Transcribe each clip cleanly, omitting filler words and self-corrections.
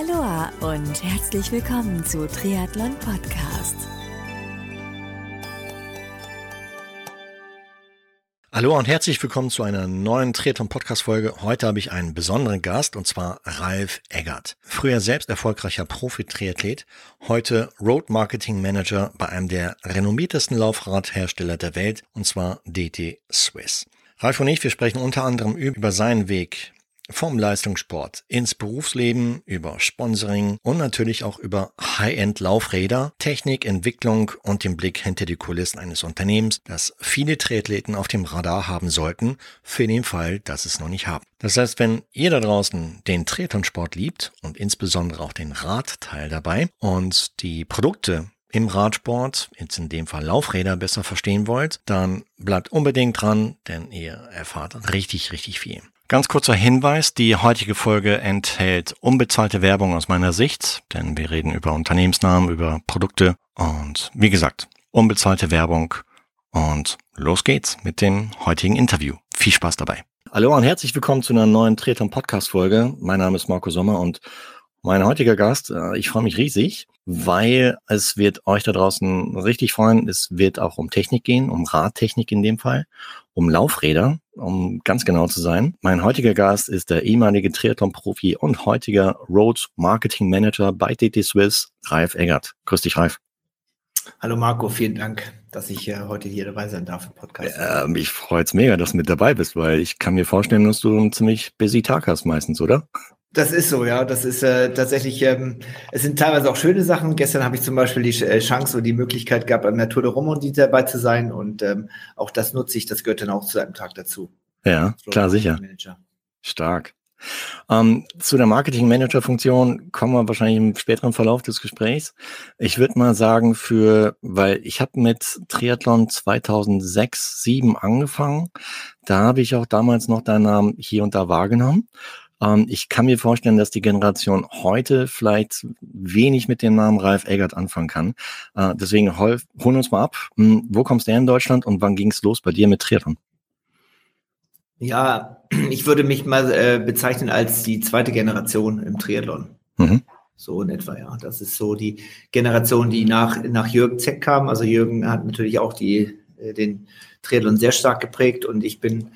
Aloha und herzlich willkommen zu Triathlon Podcast. Hallo und herzlich willkommen zu einer neuen Triathlon-Podcast-Folge. Heute habe ich einen besonderen Gast, und zwar Ralf Eggert. Früher selbst erfolgreicher Profi-Triathlet, heute Road-Marketing-Manager bei einem der renommiertesten Laufradhersteller der Welt, und zwar DT Swiss. Ralf und ich, wir sprechen unter anderem über seinen Weg vom Leistungssport ins Berufsleben, über Sponsoring und natürlich auch über High-End-Laufräder, Technik, Entwicklung und den Blick hinter die Kulissen eines Unternehmens, das viele Triathleten auf dem Radar haben sollten, für den Fall, dass es noch nicht haben. Das heißt, wenn ihr da draußen den Triathlonsport liebt und insbesondere auch den Radteil dabei und die Produkte im Radsport, jetzt in dem Fall Laufräder, besser verstehen wollt, dann bleibt unbedingt dran, denn ihr erfahrt richtig viel. Ganz kurzer Hinweis, die heutige Folge enthält unbezahlte Werbung aus meiner Sicht, denn wir reden über Unternehmensnamen, über Produkte und wie gesagt, unbezahlte Werbung und los geht's mit dem heutigen Interview. Viel Spaß dabei. Hallo und herzlich willkommen zu einer neuen Triathlon-Podcast-Folge. Mein Name ist Marco Sommer und mein heutiger Gast, ich freue mich riesig, weil es wird euch da draußen richtig freuen. Es wird auch um Technik gehen, um Radtechnik in dem Fall, um Laufräder, um ganz genau zu sein. Mein heutiger Gast ist der ehemalige Triathlon-Profi und heutiger Road Marketing Manager bei DT Swiss, Ralf Eggert. Grüß dich, Ralf. Hallo Marco, vielen Dank, dass ich heute hier dabei sein darf im Podcast. Mich freut's mega, dass du mit dabei bist, weil ich kann mir vorstellen, dass du einen ziemlich busy Tag hast meistens, oder? Das ist so, ja. Das ist tatsächlich, es sind teilweise auch schöne Sachen. Gestern habe ich zum Beispiel die Chance und die Möglichkeit gehabt, an der Tour de Romandie dabei zu sein und auch das nutze ich, das gehört dann auch zu einem Tag dazu. Ja, klar, sicher. Manager. Stark. Zu der Marketing-Manager-Funktion kommen wir wahrscheinlich im späteren Verlauf des Gesprächs. Ich würde mal sagen, weil ich habe mit Triathlon 2006, 2007 angefangen. Da habe ich auch damals noch deinen Namen hier und da wahrgenommen. Ich kann mir vorstellen, dass die Generation heute vielleicht wenig mit dem Namen Ralf Eggert anfangen kann. Deswegen holen uns mal ab. Wo kommst du her in Deutschland und wann ging es los bei dir mit Triathlon? Ja, ich würde mich mal bezeichnen als die zweite Generation im Triathlon. So in etwa, ja. Das ist so die Generation, die nach Jürgen Zeck kam. Also Jürgen hat natürlich auch den Triathlon sehr stark geprägt und ich bin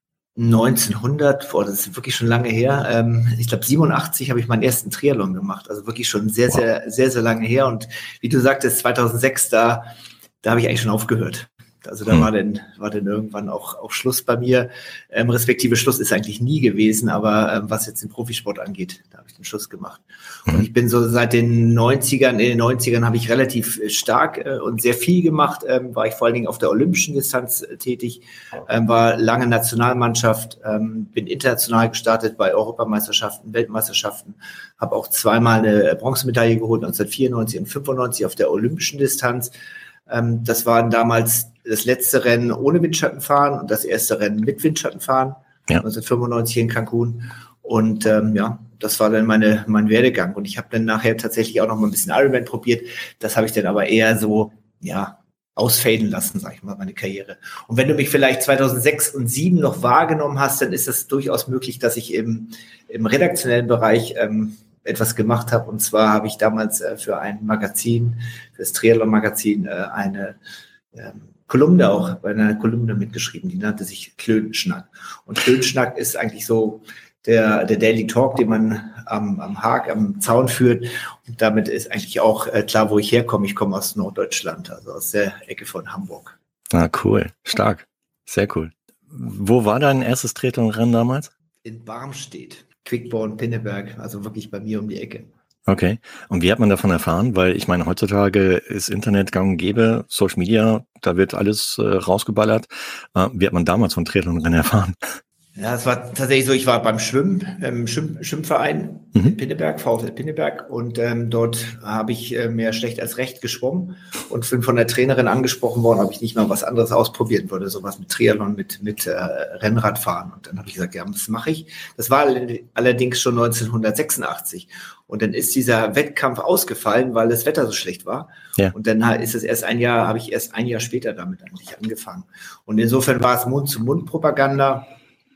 1900, das ist wirklich schon lange her, ich glaube 87 habe ich meinen ersten Triathlon gemacht, also wirklich schon sehr lange her und wie du sagtest, 2006, da habe ich eigentlich schon aufgehört. Also da war dann irgendwann auch Schluss bei mir, respektive Schluss ist eigentlich nie gewesen, aber was jetzt den Profisport angeht, da habe ich den Schluss gemacht. Und ich bin so seit den 90ern, in den 90ern habe ich relativ stark und sehr viel gemacht, war ich vor allen Dingen auf der olympischen Distanz tätig, war lange Nationalmannschaft, bin international gestartet bei Europameisterschaften, Weltmeisterschaften, habe auch zweimal eine Bronzemedaille geholt, 1994 und 95 auf der olympischen Distanz. Das waren damals das letzte Rennen ohne Windschattenfahren und das erste Rennen mit Windschattenfahren, 1995 in Cancun. Und das war dann mein Werdegang. Und ich habe dann nachher tatsächlich auch noch mal ein bisschen Ironman probiert. Das habe ich dann aber eher so, ausfaden lassen, sage ich mal, meine Karriere. Und wenn du mich vielleicht 2006 und 2007 noch wahrgenommen hast, dann ist es durchaus möglich, dass ich im redaktionellen Bereich etwas gemacht habe. Und zwar habe ich damals für ein Magazin, für das Triathlon-Magazin, eine Kolumne auch, bei einer Kolumne mitgeschrieben, die nannte sich Klönschnack. Und Klönschnack ist eigentlich so der Daily Talk, den man am Zaun führt. Und damit ist eigentlich auch klar, wo ich herkomme. Ich komme aus Norddeutschland, also aus der Ecke von Hamburg. Ah, cool. Stark. Sehr cool. Wo war dein erstes Triathlon-Rennen damals? In Barmstedt. Quickborn, Pinneberg, also wirklich bei mir um die Ecke. Okay. Und wie hat man davon erfahren? Weil ich meine, heutzutage ist Internet gang und gäbe, Social Media, da wird alles rausgeballert. Wie hat man damals von Triathlon-Rennen erfahren? Ja, es war tatsächlich so, ich war beim Schwimmen, im Schwimmverein in Pinneberg, VfL Pinneberg, und dort habe ich mehr schlecht als recht geschwommen und bin von der Trainerin angesprochen worden, ob ich nicht mal was anderes ausprobieren würde, sowas mit Triathlon, mit Rennradfahren. Und dann habe ich gesagt, ja, das mache ich. Das war allerdings schon 1986. Und dann ist dieser Wettkampf ausgefallen, weil das Wetter so schlecht war. Ja. Und dann habe ich erst ein Jahr später damit eigentlich angefangen. Und insofern war es Mund-zu-Mund-Propaganda.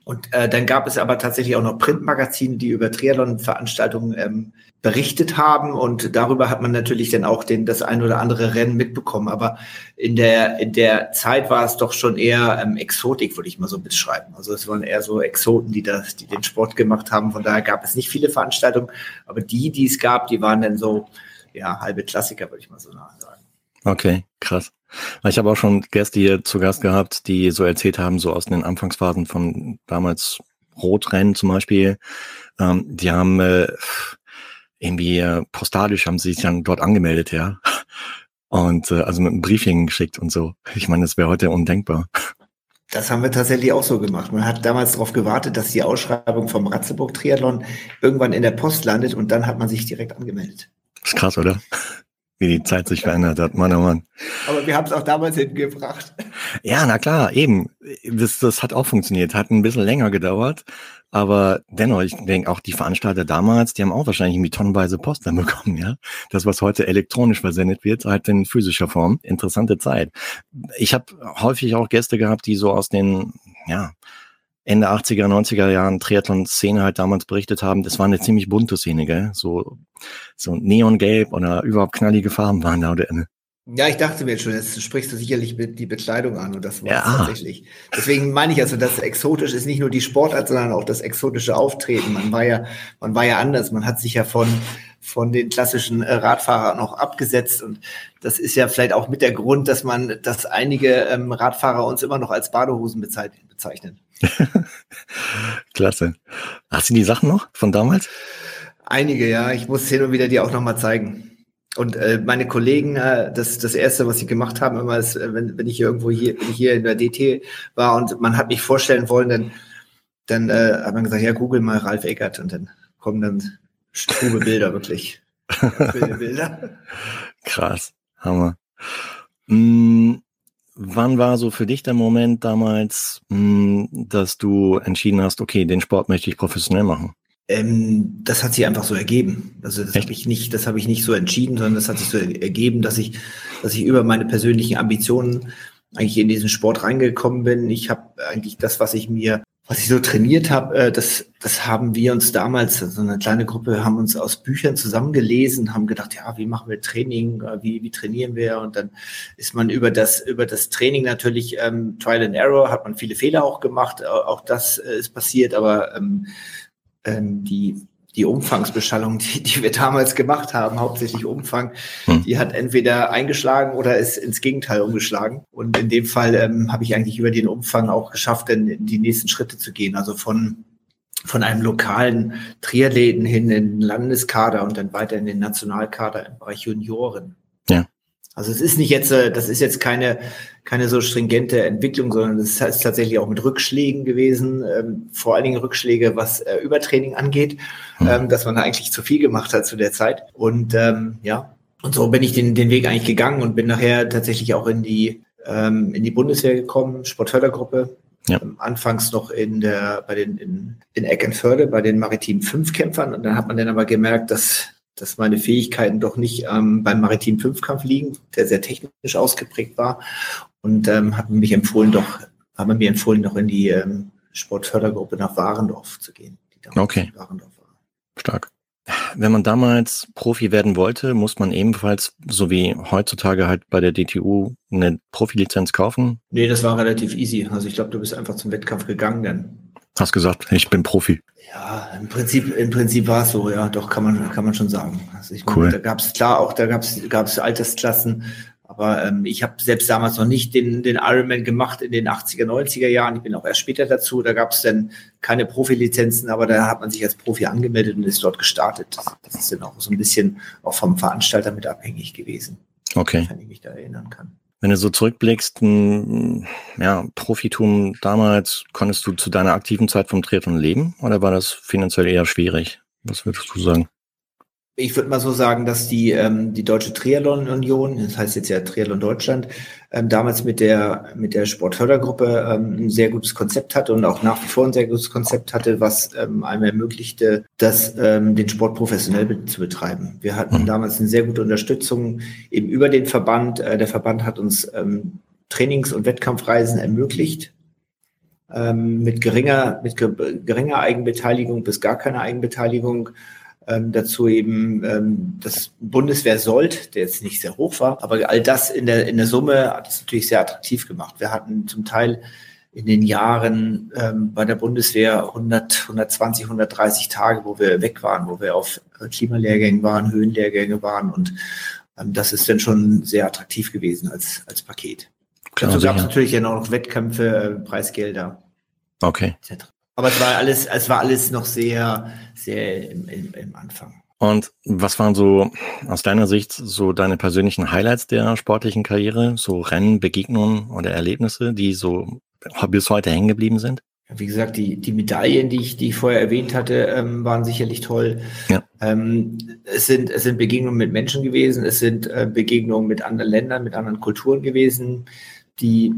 Und dann gab es aber tatsächlich auch noch Printmagazine, die über Triathlon-Veranstaltungen berichtet haben. Und darüber hat man natürlich dann auch das ein oder andere Rennen mitbekommen. Aber in der Zeit war es doch schon eher Exotik, würde ich mal so beschreiben. Also es waren eher so Exoten, die den Sport gemacht haben. Von daher gab es nicht viele Veranstaltungen. Aber die es gab, die waren dann so, ja, halbe Klassiker, würde ich mal so sagen. Okay, krass. Ich habe auch schon Gäste hier zu Gast gehabt, die so erzählt haben, so aus den Anfangsphasen von damals Rotrennen zum Beispiel. Die haben irgendwie postalisch haben sie sich dann dort angemeldet, ja. Und also mit einem Briefing geschickt und so. Ich meine, das wäre heute undenkbar. Das haben wir tatsächlich auch so gemacht. Man hat damals darauf gewartet, dass die Ausschreibung vom Ratzeburg-Triathlon irgendwann in der Post landet und dann hat man sich direkt angemeldet. Das ist krass, oder? Wie die Zeit sich verändert hat, Mann, oh Mann. Aber wir haben es auch damals hingebracht. Ja, na klar, eben. Das hat auch funktioniert. Hat ein bisschen länger gedauert. Aber dennoch, ich denke auch die Veranstalter damals, die haben auch wahrscheinlich irgendwie tonnenweise Post dann bekommen, ja. Das, was heute elektronisch versendet wird, halt in physischer Form. Interessante Zeit. Ich habe häufig auch Gäste gehabt, die so aus den, ja, Ende 80er, 90er Jahren Triathlon-Szene halt damals berichtet haben. Das war eine ziemlich bunte Szene, gell? So neongelb oder überhaupt knallige Farben waren da drin. Ja, ich dachte mir schon, jetzt sprichst du sicherlich die Bekleidung an und das war es tatsächlich. Deswegen meine ich also, das exotisch ist nicht nur die Sportart, sondern auch das exotische Auftreten. Man war ja anders. Man hat sich ja von den klassischen Radfahrern noch abgesetzt und das ist ja vielleicht auch mit der Grund, dass einige Radfahrer uns immer noch als Badehosen bezeichnen. Klasse. Hast du die Sachen noch von damals? Einige, ja. Ich muss hin und wieder die auch noch mal zeigen. Und meine Kollegen, das Erste, was sie gemacht haben, immer ist, wenn ich hier in der DT war und man hat mich vorstellen wollen, dann hat man gesagt, ja, google mal Ralf Eggert und dann kommen dann strube Bilder, wirklich. Bilder. Krass, Hammer. Wann war so für dich der Moment damals, dass du entschieden hast, okay, den Sport möchte ich professionell machen? Das hat sich einfach so ergeben. Also das habe ich nicht so entschieden, sondern das hat sich so ergeben, dass ich über meine persönlichen Ambitionen eigentlich in diesen Sport reingekommen bin. Ich habe eigentlich das, was ich so trainiert habe, das haben wir uns damals, so eine kleine Gruppe, haben uns aus Büchern zusammengelesen, haben gedacht, ja, wie machen wir Training, wie trainieren wir? Und dann ist man über das Training natürlich Trial and Error, hat man viele Fehler auch gemacht, auch das ist passiert, aber die Umfangsbeschallung, die wir damals gemacht haben, hauptsächlich Umfang, die hat entweder eingeschlagen oder ist ins Gegenteil umgeschlagen. Und in dem Fall habe ich eigentlich über den Umfang auch geschafft, dann die nächsten Schritte zu gehen. Also von einem lokalen Triathleten hin in den Landeskader und dann weiter in den Nationalkader im Bereich Junioren. Ja. Also das ist jetzt keine so stringente Entwicklung, sondern das ist tatsächlich auch mit Rückschlägen gewesen, vor allen Dingen Rückschläge, was Übertraining angeht, dass man da eigentlich zu viel gemacht hat zu der Zeit. Und und so bin ich den Weg eigentlich gegangen und bin nachher tatsächlich auch in die Bundeswehr gekommen, Sportfördergruppe. Ja. Anfangs noch in Eckernförde bei den maritimen Fünfkämpfern. Und dann hat man dann aber gemerkt, dass meine Fähigkeiten doch nicht beim maritimen Fünfkampf liegen, der sehr technisch ausgeprägt war. Und hat man mir empfohlen, noch in die Sportfördergruppe nach Warendorf zu gehen. Okay. Stark. Wenn man damals Profi werden wollte, muss man ebenfalls, so wie heutzutage halt bei der DTU, eine Profilizenz kaufen? Nee, das war relativ easy. Also ich glaube, du bist einfach zum Wettkampf gegangen dann. Hast gesagt, ich bin Profi. Ja, im Prinzip war es so, ja, doch kann man schon sagen. Also ich cool. Da gab's Altersklassen, aber ich habe selbst damals noch nicht den Ironman gemacht in den 80er, 90er Jahren. Ich bin auch erst später dazu. Da gab es dann keine Profilizenzen, aber da hat man sich als Profi angemeldet und ist dort gestartet. Das ist dann auch so ein bisschen auch vom Veranstalter mit abhängig gewesen. Okay. Wenn ich mich da erinnern kann. Wenn du so zurückblickst, Profitum damals, konntest du zu deiner aktiven Zeit vom Triathlon leben oder war das finanziell eher schwierig? Was würdest du sagen? Ich würde mal so sagen, dass die Deutsche Triathlon Union, das heißt jetzt ja Triathlon Deutschland, damals mit der Sportfördergruppe ein sehr gutes Konzept hatte und auch nach wie vor ein sehr gutes Konzept hatte, was einem ermöglichte, den Sport professionell zu betreiben. Wir hatten damals eine sehr gute Unterstützung eben über den Verband. Der Verband hat uns Trainings- und Wettkampfreisen ermöglicht. mit geringer Eigenbeteiligung bis gar keine Eigenbeteiligung. Dazu eben das Bundeswehr-Sold, der jetzt nicht sehr hoch war, aber all das in der Summe hat es natürlich sehr attraktiv gemacht. Wir hatten zum Teil in den Jahren bei der Bundeswehr 120, 130 Tage, wo wir weg waren, wo wir auf Klimalehrgängen waren, Höhenlehrgänge waren und das ist dann schon sehr attraktiv gewesen als Paket. Dazu gab es natürlich dann auch noch Wettkämpfe, Preisgelder. Okay. Etc. Aber es war alles noch sehr, sehr im Anfang. Und was waren so aus deiner Sicht so deine persönlichen Highlights der sportlichen Karriere? So Rennen, Begegnungen oder Erlebnisse, die so bis heute hängen geblieben sind? Wie gesagt, die Medaillen, die ich vorher erwähnt hatte, waren sicherlich toll. Ja. Es sind Begegnungen mit Menschen gewesen, es sind Begegnungen mit anderen Ländern, mit anderen Kulturen gewesen, die,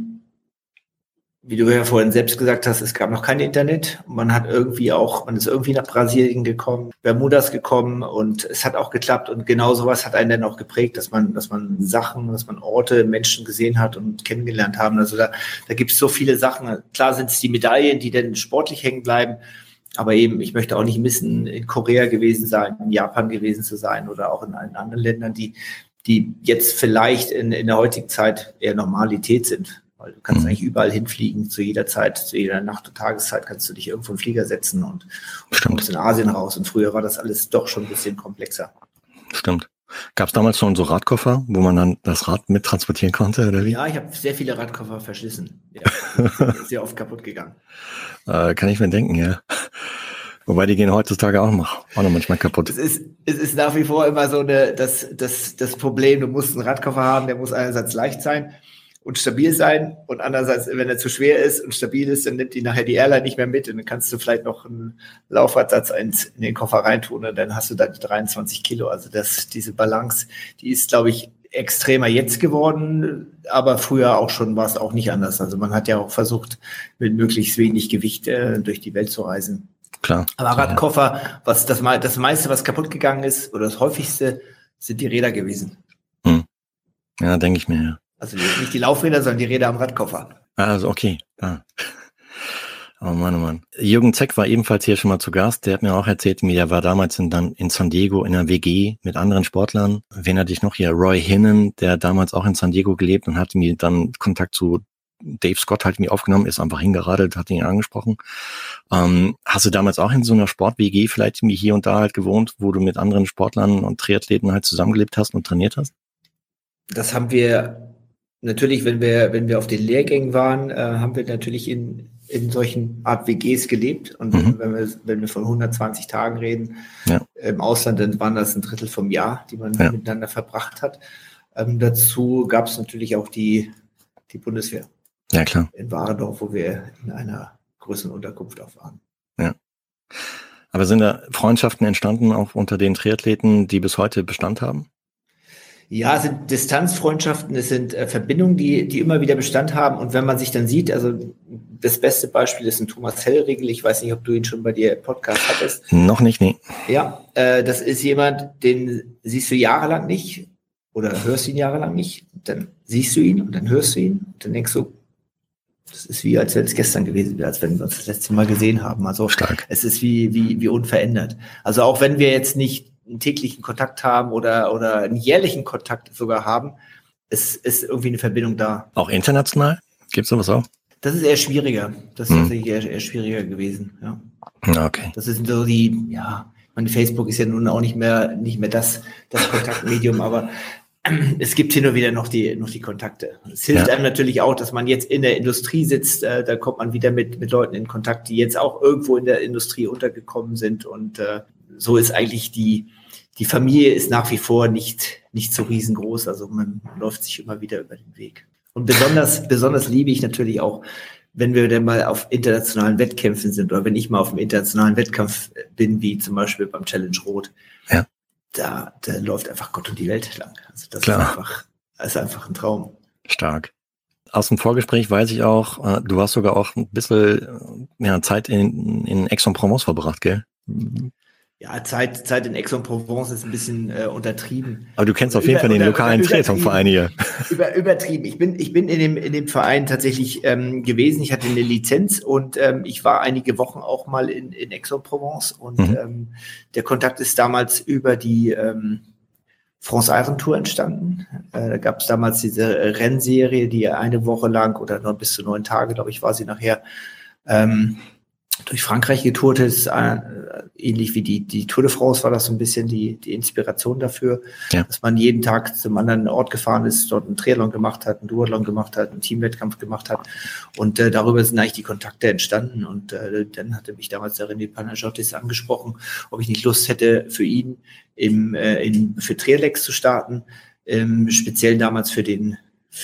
wie du ja vorhin selbst gesagt hast, es gab noch kein Internet. Man ist irgendwie nach Brasilien gekommen, Bermudas gekommen und es hat auch geklappt und genau sowas hat einen dann auch geprägt, dass man Sachen, dass man Orte, Menschen gesehen hat und kennengelernt haben. Also da gibt es so viele Sachen. Klar sind es die Medaillen, die dann sportlich hängen bleiben, aber eben, ich möchte auch nicht missen, in Korea gewesen sein, in Japan gewesen zu sein oder auch in anderen Ländern, die jetzt vielleicht in der heutigen Zeit eher Normalität sind. Weil du kannst eigentlich überall hinfliegen, zu jeder Zeit, zu jeder Nacht- und Tageszeit kannst du dich irgendwo in den Flieger setzen und kommst in Asien raus. Und früher war das alles doch schon ein bisschen komplexer. Stimmt. Gab es damals schon so Radkoffer, wo man dann das Rad mit transportieren konnte, oder wie? Ja, ich habe sehr viele Radkoffer verschlissen. Ja, sehr oft kaputt gegangen. Kann ich mir denken, ja. Wobei die gehen heutzutage auch noch manchmal kaputt. Es ist nach wie vor immer so das Problem, du musst einen Radkoffer haben, der muss einerseits leicht sein und stabil sein und andererseits, wenn er zu schwer ist und stabil ist, dann nimmt die nachher die Airline nicht mehr mit und dann kannst du vielleicht noch einen Laufradsatz in den Koffer reintun und dann hast du da die 23 Kilo. Also diese Balance, die ist, glaube ich, extremer jetzt geworden, aber früher auch schon war es auch nicht anders. Also man hat ja auch versucht, mit möglichst wenig Gewicht durch die Welt zu reisen. Klar. Aber Radkoffer, das meiste, was kaputt gegangen ist, oder das häufigste, sind die Räder gewesen. Ja, denke ich mir, ja. Also nicht die Laufräder, sondern die Räder am Radkoffer. Also, okay. Oh Mann, oh Mann. Jürgen Zeck war ebenfalls hier schon mal zu Gast. Der hat mir auch erzählt, er war damals in San Diego in einer WG mit anderen Sportlern. Wen hatte ich noch hier? Roy Hinnan, der damals auch in San Diego gelebt und hatte mir dann Kontakt zu Dave Scott halt mir aufgenommen, ist einfach hingeradelt, hat ihn angesprochen. Hast du damals auch in so einer Sport-WG vielleicht hier und da halt gewohnt, wo du mit anderen Sportlern und Triathleten halt zusammengelebt hast und trainiert hast? Das haben wir natürlich, wenn wir auf den Lehrgängen waren, haben wir natürlich in solchen Art WGs gelebt. Und wenn wir von 120 Tagen reden, im Ausland, dann waren das 1/3 vom Jahr, die man miteinander verbracht hat. Dazu gab es natürlich auch die Bundeswehr. Ja, klar. In Warendorf, wo wir in einer größeren Unterkunft auch waren. Ja. Aber sind da Freundschaften entstanden, auch unter den Triathleten, die bis heute Bestand haben? Ja, es sind Distanzfreundschaften, es sind Verbindungen, die immer wieder Bestand haben. Und wenn man sich dann sieht, also das beste Beispiel ist ein Thomas Hellriegel. Ich weiß nicht, ob du ihn schon bei dir im Podcast hattest. Noch nicht, nee. Ja, das ist jemand, den siehst du jahrelang nicht oder hörst ihn jahrelang nicht. Dann siehst du ihn und dann hörst du ihn und dann denkst du, das ist wie, als wenn es gestern gewesen wäre, als wenn wir uns das letzte Mal gesehen haben. Also stark. Es ist wie unverändert. Also auch wenn wir jetzt nicht einen täglichen Kontakt haben oder einen jährlichen Kontakt sogar haben, es ist irgendwie eine Verbindung da. Auch international? Gibt es sowas auch? Das ist eher schwieriger. Das ist tatsächlich eher schwieriger gewesen. Ja. Okay. Das ist so meine Facebook ist ja nun auch nicht mehr das Kontaktmedium, aber es gibt hin und wieder noch die Kontakte. Es hilft einem natürlich auch, dass man jetzt in der Industrie sitzt. Da kommt man wieder mit Leuten in Kontakt, die jetzt auch irgendwo in der Industrie untergekommen sind. Und so ist eigentlich die Familie ist nach wie vor nicht so riesengroß. Also man läuft sich immer wieder über den Weg. Und besonders liebe ich natürlich auch, wenn wir dann mal auf internationalen Wettkämpfen sind oder wenn ich mal auf einem internationalen Wettkampf bin, wie zum Beispiel beim Challenge Rot. Ja. Da läuft einfach Gott und die Welt lang. Also das ist einfach ein Traum. Stark. Aus dem Vorgespräch weiß ich auch, du hast sogar auch ein bisschen Zeit in Aix-en-Provence verbracht, gell? Ja, Zeit in Aix-en-Provence ist ein bisschen untertrieben. Aber du kennst auf jeden Fall den lokalen Triathlon-Verein hier. Übertrieben. Ich bin in dem Verein tatsächlich gewesen. Ich hatte eine Lizenz und ich war einige Wochen auch mal in Aix-en-Provence. Und der Kontakt ist damals über die France Iron Tour entstanden. Da gab es damals diese Rennserie, die eine Woche lang oder noch bis zu 9 Tage, glaube ich, war sie nachher, durch Frankreich getourt ist, ähnlich wie die Tour de France war das so ein bisschen die Inspiration dafür, dass man jeden Tag zum anderen Ort gefahren ist, dort einen Triathlon gemacht hat, einen Duathlon gemacht hat, einen Teamwettkampf gemacht hat und darüber sind eigentlich die Kontakte entstanden und dann hatte mich damals der René Panagiotis angesprochen, ob ich nicht Lust hätte für ihn für Triathlon zu starten, speziell damals für die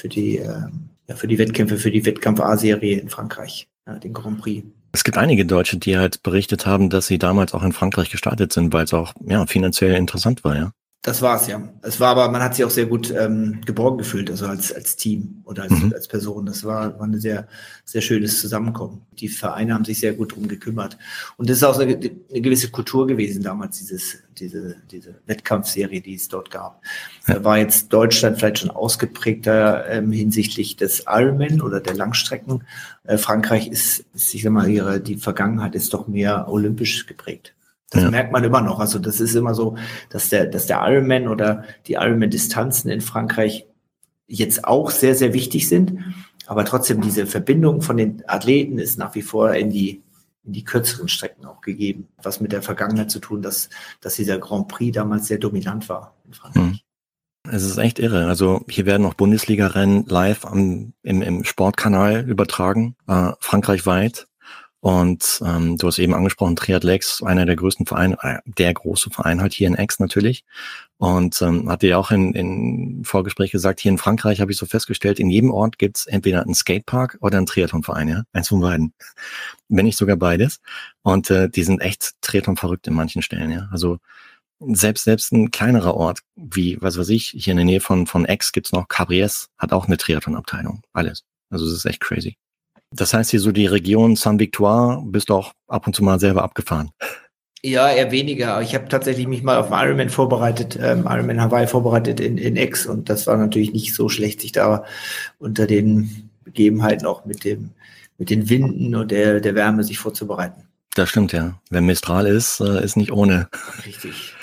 Wettkämpfe, für die Wettkampf-A-Serie in Frankreich, den Grand Prix. Es gibt einige Deutsche, die halt berichtet haben, dass sie damals auch in Frankreich gestartet sind, weil es auch finanziell interessant war, ja. Das war's, ja. Es war aber, man hat sich auch sehr gut geborgen gefühlt, also als Team oder als Person. Das war ein sehr, sehr schönes Zusammenkommen. Die Vereine haben sich sehr gut drum gekümmert. Und das ist auch eine gewisse Kultur gewesen damals, diese Wettkampfserie, die es dort gab. Da war jetzt Deutschland vielleicht schon ausgeprägter hinsichtlich des Ironman oder der Langstrecken. Frankreich ist, ich sag mal, die Vergangenheit ist doch mehr olympisch geprägt. Das merkt man immer noch. Also das ist immer so, dass der Ironman oder die Ironman-Distanzen in Frankreich jetzt auch sehr, sehr wichtig sind. Aber trotzdem diese Verbindung von den Athleten ist nach wie vor in die kürzeren Strecken auch gegeben. Was mit der Vergangenheit zu tun, dass dieser Grand Prix damals sehr dominant war in Frankreich. Es ist echt irre. Also hier werden auch Bundesliga-Rennen live im Sportkanal übertragen, frankreichweit. Und du hast eben angesprochen, Triathlex, einer der größten Vereine, der große Verein halt hier in Aix natürlich. Und hatte ja auch in Vorgespräch gesagt, hier in Frankreich habe ich so festgestellt, in jedem Ort gibt's entweder einen Skatepark oder einen Triathlonverein, ja. Eins von beiden. Wenn nicht sogar beides. Und die sind echt Triathlon verrückt in manchen Stellen, ja. Also selbst ein kleinerer Ort, wie, was weiß ich, hier in der Nähe von Aix gibt's noch Cabriès, hat auch eine Triathlon-Abteilung. Alles. Also es ist echt crazy. Das heißt, hier so die Region Saint-Victoire bist du auch ab und zu mal selber abgefahren. Ja, eher weniger. Ich habe tatsächlich mich mal auf den Ironman vorbereitet, Ironman Hawaii vorbereitet in Aix und das war natürlich nicht so schlecht, sich da unter den Begebenheiten auch mit den Winden und der Wärme sich vorzubereiten. Das stimmt, ja. Wenn Mistral ist nicht ohne. Richtig.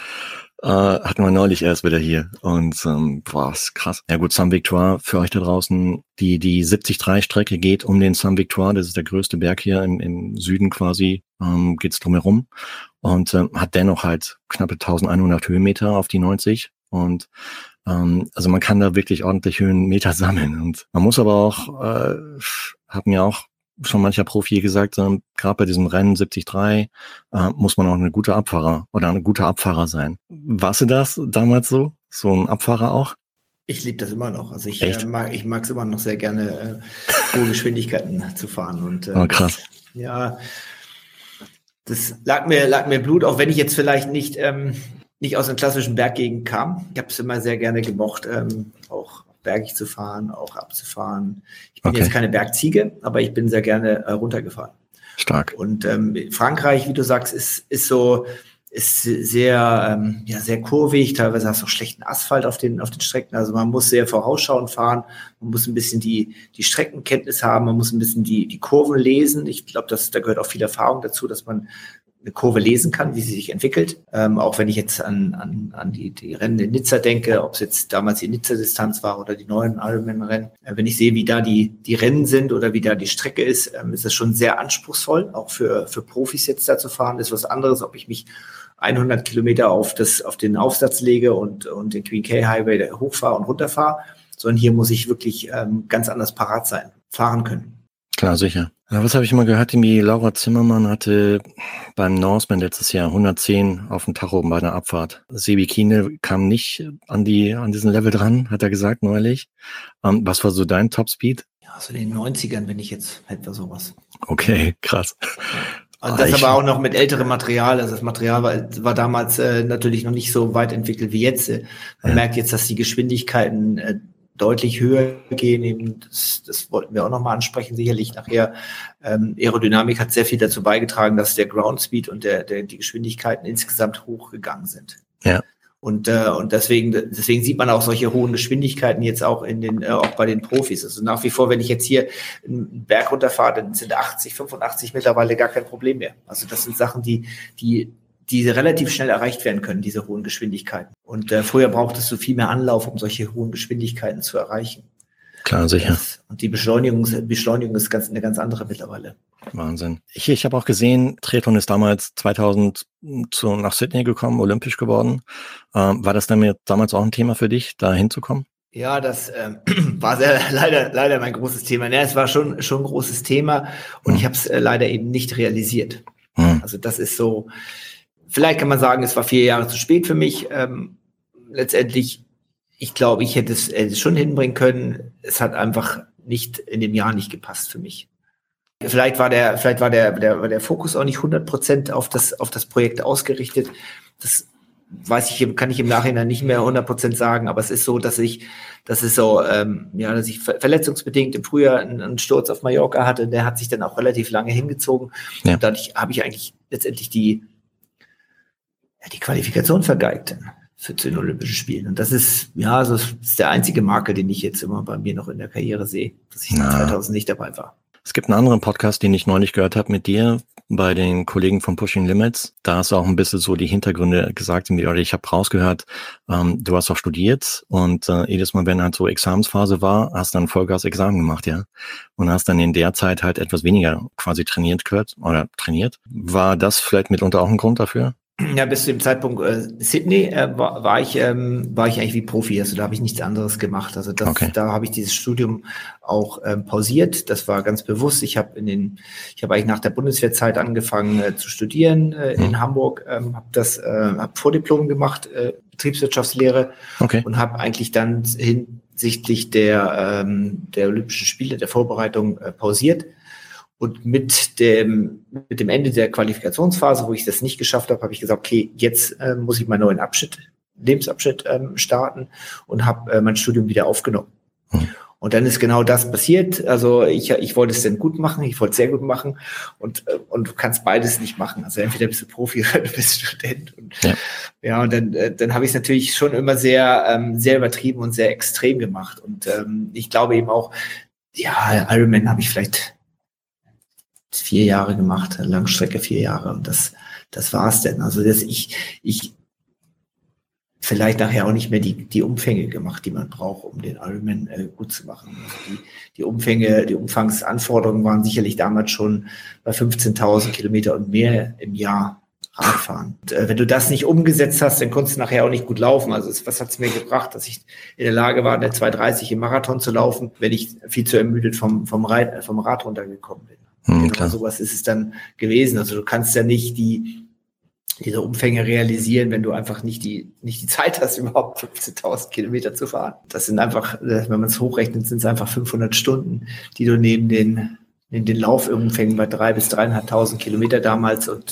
Hatten wir neulich erst wieder hier und ist krass. Ja gut, Saint-Victoire für euch da draußen, die 73-Strecke geht um den Saint-Victoire, das ist der größte Berg hier im Süden quasi, geht's drumherum und hat dennoch halt knappe 1100 Höhenmeter auf die 90 und also man kann da wirklich ordentlich Höhenmeter sammeln und man muss aber auch, hat mir auch schon mancher Profi gesagt, gerade bei diesem Rennen 73 muss man auch ein guter Abfahrer sein. Warst du das damals so ein Abfahrer auch? Ich liebe das immer noch. Also ich mag es immer noch sehr gerne, hohe Geschwindigkeiten zu fahren. Und krass. Das lag mir Blut, auch wenn ich jetzt vielleicht nicht aus einer klassischen Berggegend kam. Ich habe es immer sehr gerne gemocht, auch bergig zu fahren, auch abzufahren. Ich bin jetzt keine Bergziege, aber ich bin sehr gerne runtergefahren. Stark. Und Frankreich, wie du sagst, ist sehr, sehr kurvig. Teilweise hast du auch schlechten Asphalt auf den Strecken. Also man muss sehr vorausschauend fahren. Man muss ein bisschen die Streckenkenntnis haben. Man muss ein bisschen die Kurven lesen. Ich glaube, da gehört auch viel Erfahrung dazu, dass man eine Kurve lesen kann, wie sie sich entwickelt. Auch wenn ich jetzt an die Rennen in Nizza denke, ob es jetzt damals die Nizza-Distanz war oder die neuen Ironman-Rennen. Wenn ich sehe, wie da die Rennen sind oder wie da die Strecke ist, ist das schon sehr anspruchsvoll. Auch für Profis jetzt da zu fahren, ist was anderes, ob ich mich 100 Kilometer auf den Aufsatz lege und den Queen K Highway hochfahre und runterfahre, sondern hier muss ich wirklich ganz anders parat sein, fahren können. Klar, sicher. Ja, was habe ich mal gehört? Die Laura Zimmermann hatte beim Norseman letztes Jahr 110 auf dem Tacho bei einer Abfahrt. Sebi Kiene kam nicht an diesen Level dran, hat er gesagt neulich. Was war so dein Topspeed? Ja, so in den 90ern bin ich jetzt etwa sowas. Okay, krass. Also das aber auch noch mit älterem Material. Also das Material war damals natürlich noch nicht so weit entwickelt wie jetzt. Man merkt jetzt, dass die Geschwindigkeiten deutlich höher gehen. Eben das wollten wir auch nochmal ansprechen, sicherlich nachher. Aerodynamik hat sehr viel dazu beigetragen, dass der Ground Speed und die Geschwindigkeiten insgesamt hochgegangen sind. Ja. Und deswegen sieht man auch solche hohen Geschwindigkeiten jetzt auch auch bei den Profis. Also nach wie vor, wenn ich jetzt hier einen Berg runterfahre, dann sind 80, 85 mittlerweile gar kein Problem mehr. Also das sind Sachen, die relativ schnell erreicht werden können, diese hohen Geschwindigkeiten. Und früher brauchtest du viel mehr Anlauf, um solche hohen Geschwindigkeiten zu erreichen. Klar, sicher. Und die Beschleunigung ist eine ganz andere mittlerweile. Wahnsinn. Ich habe auch gesehen, Triathlon ist damals 2000 nach Sydney gekommen, olympisch geworden. War das damals auch ein Thema für dich, da hinzukommen? Ja, das war leider mein großes Thema. Es war schon ein großes Thema und ich habe es leider eben nicht realisiert. Also das ist so, vielleicht kann man sagen, es war 4 Jahre zu spät für mich. Letztendlich, ich glaube, ich hätte es schon hinbringen können. Es hat einfach in dem Jahr nicht gepasst für mich. Vielleicht war der Fokus auch nicht 100% auf das Projekt ausgerichtet. Das kann ich im Nachhinein nicht mehr 100% sagen, aber es ist so, dass ich verletzungsbedingt im Frühjahr einen Sturz auf Mallorca hatte. Der hat sich dann auch relativ lange hingezogen. Ja. Und dadurch habe ich eigentlich letztendlich die Qualifikation vergeigt für zu den Olympischen Spielen. Und das ist der einzige Makel, den ich jetzt immer bei mir noch in der Karriere sehe, dass ich 2000 nicht dabei war. Es gibt einen anderen Podcast, den ich neulich gehört habe mit dir bei den Kollegen von Pushing Limits. Da hast du auch ein bisschen so die Hintergründe gesagt. Ich habe rausgehört, du hast auch studiert und jedes Mal, wenn halt so Examensphase war, hast dann Vollgas-Examen gemacht, ja. Und hast dann in der Zeit halt etwas weniger quasi trainiert. War das vielleicht mitunter auch ein Grund dafür? Ja, bis zu dem Zeitpunkt Sydney war ich eigentlich wie Profi, also da habe ich nichts anderes gemacht. Also da habe ich dieses Studium auch pausiert. Das war ganz bewusst. Ich habe eigentlich nach der Bundeswehrzeit angefangen zu studieren in Hamburg, habe Vordiplom gemacht, Betriebswirtschaftslehre und habe eigentlich dann hinsichtlich der Olympischen Spiele, der Vorbereitung pausiert. Und mit dem Ende der Qualifikationsphase, wo ich das nicht geschafft habe, habe ich gesagt, okay, jetzt muss ich meinen neuen Lebensabschnitt starten und habe mein Studium wieder aufgenommen. Und dann ist genau das passiert. Also ich wollte es dann gut machen, ich wollte es sehr gut machen und du kannst beides nicht machen. Also entweder bist du Profi oder du bist Student. Und und dann habe ich es natürlich schon immer sehr übertrieben und sehr extrem gemacht. Und ich glaube eben auch, Ironman habe ich vielleicht 4 Jahre gemacht, Langstrecke 4 Jahre und das war's denn. Also dass ich vielleicht nachher auch nicht mehr die Umfänge gemacht, die man braucht, um den Ironman gut zu machen. Also die Umfangsanforderungen waren sicherlich damals schon bei 15.000 Kilometer und mehr im Jahr Radfahren. Und, wenn du das nicht umgesetzt hast, dann konntest du nachher auch nicht gut laufen. Also was hat es mir gebracht, dass ich in der Lage war, eine 2:30 im Marathon zu laufen, wenn ich viel zu ermüdet vom Rad runtergekommen bin. Genau sowas ist es dann gewesen. Also du kannst ja nicht diese Umfänge realisieren, wenn du einfach nicht die Zeit hast, überhaupt 15.000 Kilometer zu fahren. Das sind einfach, wenn man es hochrechnet, sind es einfach 500 Stunden, die du neben den Laufumfängen bei 3.000 bis 3.500 Kilometer damals und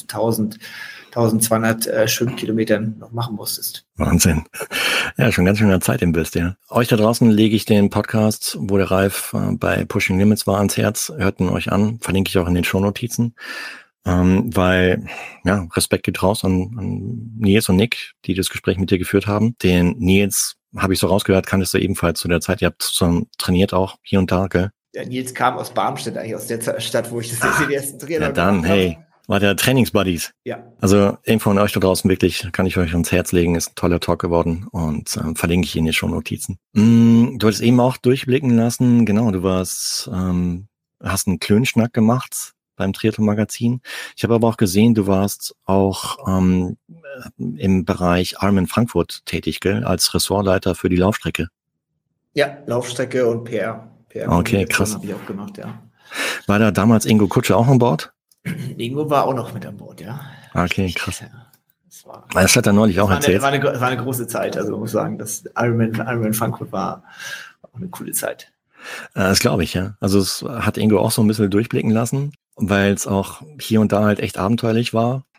1.200 Schwimmkilometern noch machen musstest. Wahnsinn. Ja, schon ganz schöne Zeit im Bist, ja. Euch da draußen lege ich den Podcast, wo der Ralf bei Pushing Limits war, ans Herz. Hört ihn euch an, verlinke ich auch in den Shownotizen. Weil, Respekt geht raus an Nils und Nick, die das Gespräch mit dir geführt haben. Den Nils, habe ich so rausgehört, kanntest du ebenfalls zu der Zeit. Ihr habt zusammen trainiert auch, hier und da, gell? Der Nils kam aus Barmstedt, eigentlich aus der Stadt, wo ich den ersten Trainer gemacht habe. War der Trainingsbuddies. Ja. Also irgendwo von euch da draußen wirklich, kann ich euch ans Herz legen, ist ein toller Talk geworden und verlinke ich in den Shownotizen. Du hattest eben auch durchblicken lassen, genau, du hast einen Klönschnack gemacht beim Triathlon-Magazin. Ich habe aber auch gesehen, du warst auch im Bereich Ironman Frankfurt tätig, gell, als Ressortleiter für die Laufstrecke. Ja, Laufstrecke und PR. Okay, krass. Habe ich auch gemacht, ja. War da damals Ingo Kutsche auch an Bord? Ingo war auch noch mit an Bord, ja. Okay, krass. Das hat er neulich auch erzählt. War eine große Zeit, also muss sagen, das Ironman Frankfurt war auch eine coole Zeit. Das glaube ich, ja. Also es hat Ingo auch so ein bisschen durchblicken lassen, weil es auch hier und da halt echt abenteuerlich war.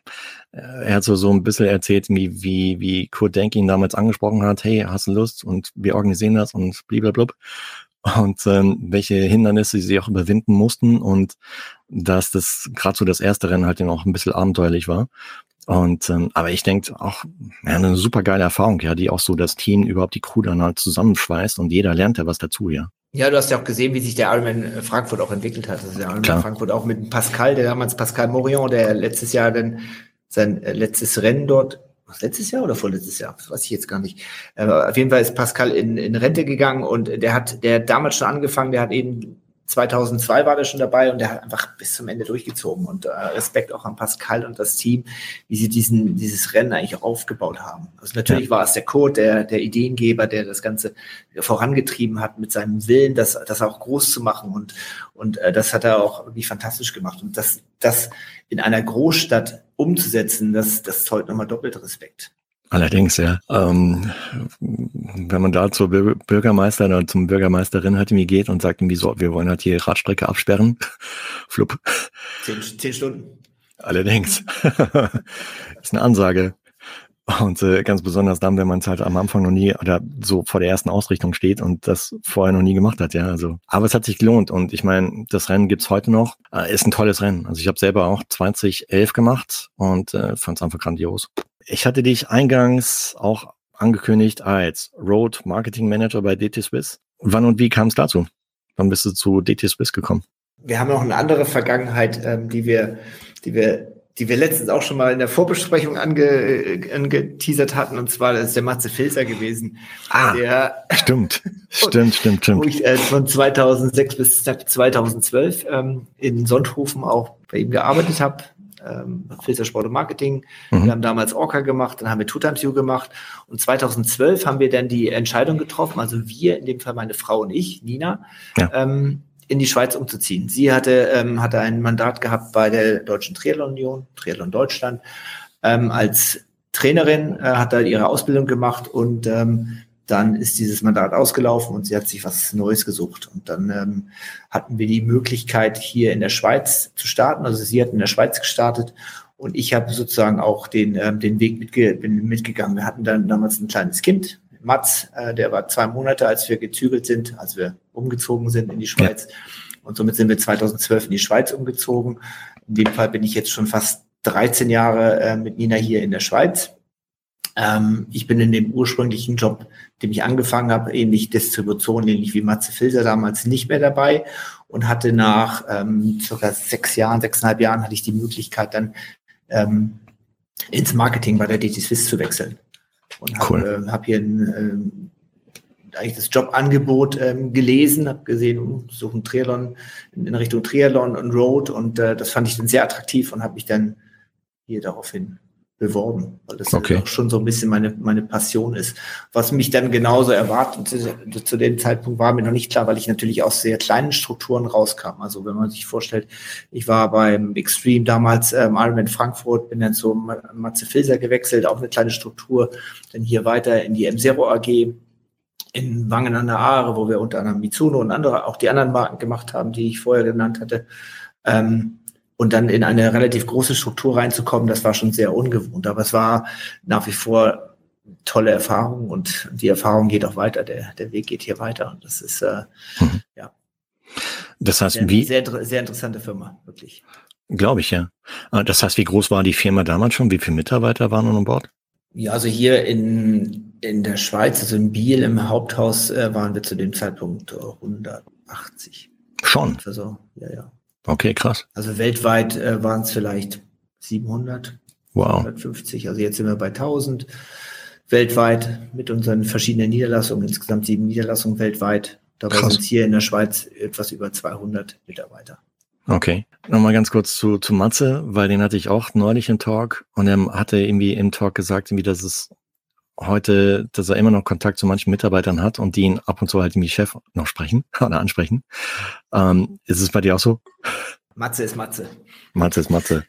er hat so ein bisschen erzählt, wie Kurt Denk ihn damals angesprochen hat, hey, hast du Lust? Und wir organisieren das und blablabla. Und welche Hindernisse sie auch überwinden mussten und dass das gerade so das erste Rennen halt auch ein bisschen abenteuerlich war. Und aber ich denke auch, eine super geile Erfahrung, ja, die auch so das Team, überhaupt die Crew dann halt zusammenschweißt und jeder lernt ja was dazu, ja. Ja, du hast ja auch gesehen, wie sich der Ironman Frankfurt auch entwickelt hat. Also der Ironman Frankfurt auch mit Pascal, Pascal Morion, der letztes Jahr dann sein letztes Rennen dort, letztes Jahr oder vorletztes Jahr? Das weiß ich jetzt gar nicht. Auf jeden Fall ist Pascal in Rente gegangen und der hat damals schon angefangen, der hat eben 2002 war der schon dabei und der hat einfach bis zum Ende durchgezogen und Respekt auch an Pascal und das Team, wie sie dieses Rennen eigentlich auch aufgebaut haben. Also natürlich war es der Kurt, der Ideengeber, der das Ganze vorangetrieben hat mit seinem Willen, das auch groß zu machen und das hat er auch wirklich fantastisch gemacht und das in einer Großstadt umzusetzen, das ist heute nochmal doppelt Respekt. Allerdings, ja. Wenn man da zur Bürgermeister oder zum Bürgermeisterin halt irgendwie geht und sagt irgendwie so, wir wollen halt die Radstrecke absperren, flupp. 10 Stunden. Allerdings. Das ist eine Ansage. Und ganz besonders dann, wenn man es halt am Anfang noch nie oder so vor der ersten Ausrichtung steht und das vorher noch nie gemacht hat, ja. Also, aber es hat sich gelohnt und ich meine, das Rennen gibt's heute noch. Ist ein tolles Rennen. Also ich habe selber auch 2011 gemacht und fand es einfach grandios. Ich hatte dich eingangs auch angekündigt als Road Marketing Manager bei DT Swiss. Wann und wie kam es dazu? Wann bist du zu DT Swiss gekommen? Wir haben noch eine andere Vergangenheit, die wir letztens auch schon mal in der Vorbesprechung angeteasert hatten, und zwar das ist der Matze Filzer gewesen. Stimmt. Wo ich von 2006 bis 2012 in Sonthofen auch bei ihm gearbeitet habe. Filzer Sport und Marketing. Wir haben damals Orca gemacht, dann haben wir Two Times You gemacht und 2012 haben wir dann die Entscheidung getroffen, also wir, in dem Fall meine Frau und ich, Nina, in die Schweiz umzuziehen. Sie hatte ein Mandat gehabt bei der Deutschen Triathlon Union, Triathlon Deutschland, als Trainerin, hat da ihre Ausbildung gemacht und dann ist dieses Mandat ausgelaufen und sie hat sich was Neues gesucht. Und dann hatten wir die Möglichkeit, hier in der Schweiz zu starten. Also sie hat in der Schweiz gestartet und ich habe sozusagen auch den Weg mitgegangen. Wir hatten dann damals ein kleines Kind, Mats, der war 2 Monate, als wir gezügelt sind, als wir umgezogen sind in die Schweiz. Ja. Und somit sind wir 2012 in die Schweiz umgezogen. In dem Fall bin ich jetzt schon fast 13 Jahre mit Nina hier in der Schweiz. Ich bin in dem ursprünglichen Job, dem ich angefangen habe, ähnlich Distribution, ähnlich wie Matze Filzer damals, nicht mehr dabei und hatte nach circa 6,5 Jahren hatte ich die Möglichkeit dann ins Marketing bei der DT Swiss zu wechseln und habe hier eigentlich das Jobangebot gelesen, habe gesehen, suchen Triathlon in Richtung Triathlon und Road und das fand ich dann sehr attraktiv und habe mich dann hier daraufhin beworben, weil das auch schon so ein bisschen meine Passion ist. Was mich dann genauso erwartet zu dem Zeitpunkt war mir noch nicht klar, weil ich natürlich aus sehr kleinen Strukturen rauskam. Also wenn man sich vorstellt, ich war beim Extreme damals Ironman Frankfurt, bin dann zu Matze Filzer gewechselt, auch eine kleine Struktur, dann hier weiter in die M0 AG in Wangen an der Aare, wo wir unter anderem Mizuno und auch die anderen Marken gemacht haben, die ich vorher genannt hatte. Und dann in eine relativ große Struktur reinzukommen, das war schon sehr ungewohnt. Aber es war nach wie vor tolle Erfahrung und die Erfahrung geht auch weiter. Der Weg geht hier weiter. Und das ist, Das heißt, sehr interessante Firma, wirklich. Glaube ich, ja. Das heißt, wie groß war die Firma damals schon? Wie viele Mitarbeiter waren an Bord? Ja, also hier in der Schweiz, also in Biel im Haupthaus, waren wir zu dem Zeitpunkt 180. Schon? Also, ja. Okay, krass. Also weltweit waren es vielleicht 700, 150. Also jetzt sind wir bei 1000 weltweit mit unseren verschiedenen Niederlassungen, insgesamt 7 Niederlassungen weltweit. Dabei sind es hier in der Schweiz etwas über 200 Mitarbeiter. Okay. Nochmal ganz kurz zu Matze, weil den hatte ich auch neulich im Talk und er hatte irgendwie im Talk gesagt, irgendwie, dass er immer noch Kontakt zu manchen Mitarbeitern hat und die ihn ab und zu halt irgendwie Chef noch sprechen oder ansprechen. Ist es bei dir auch so? Matze ist Matze. Matze ist Matze.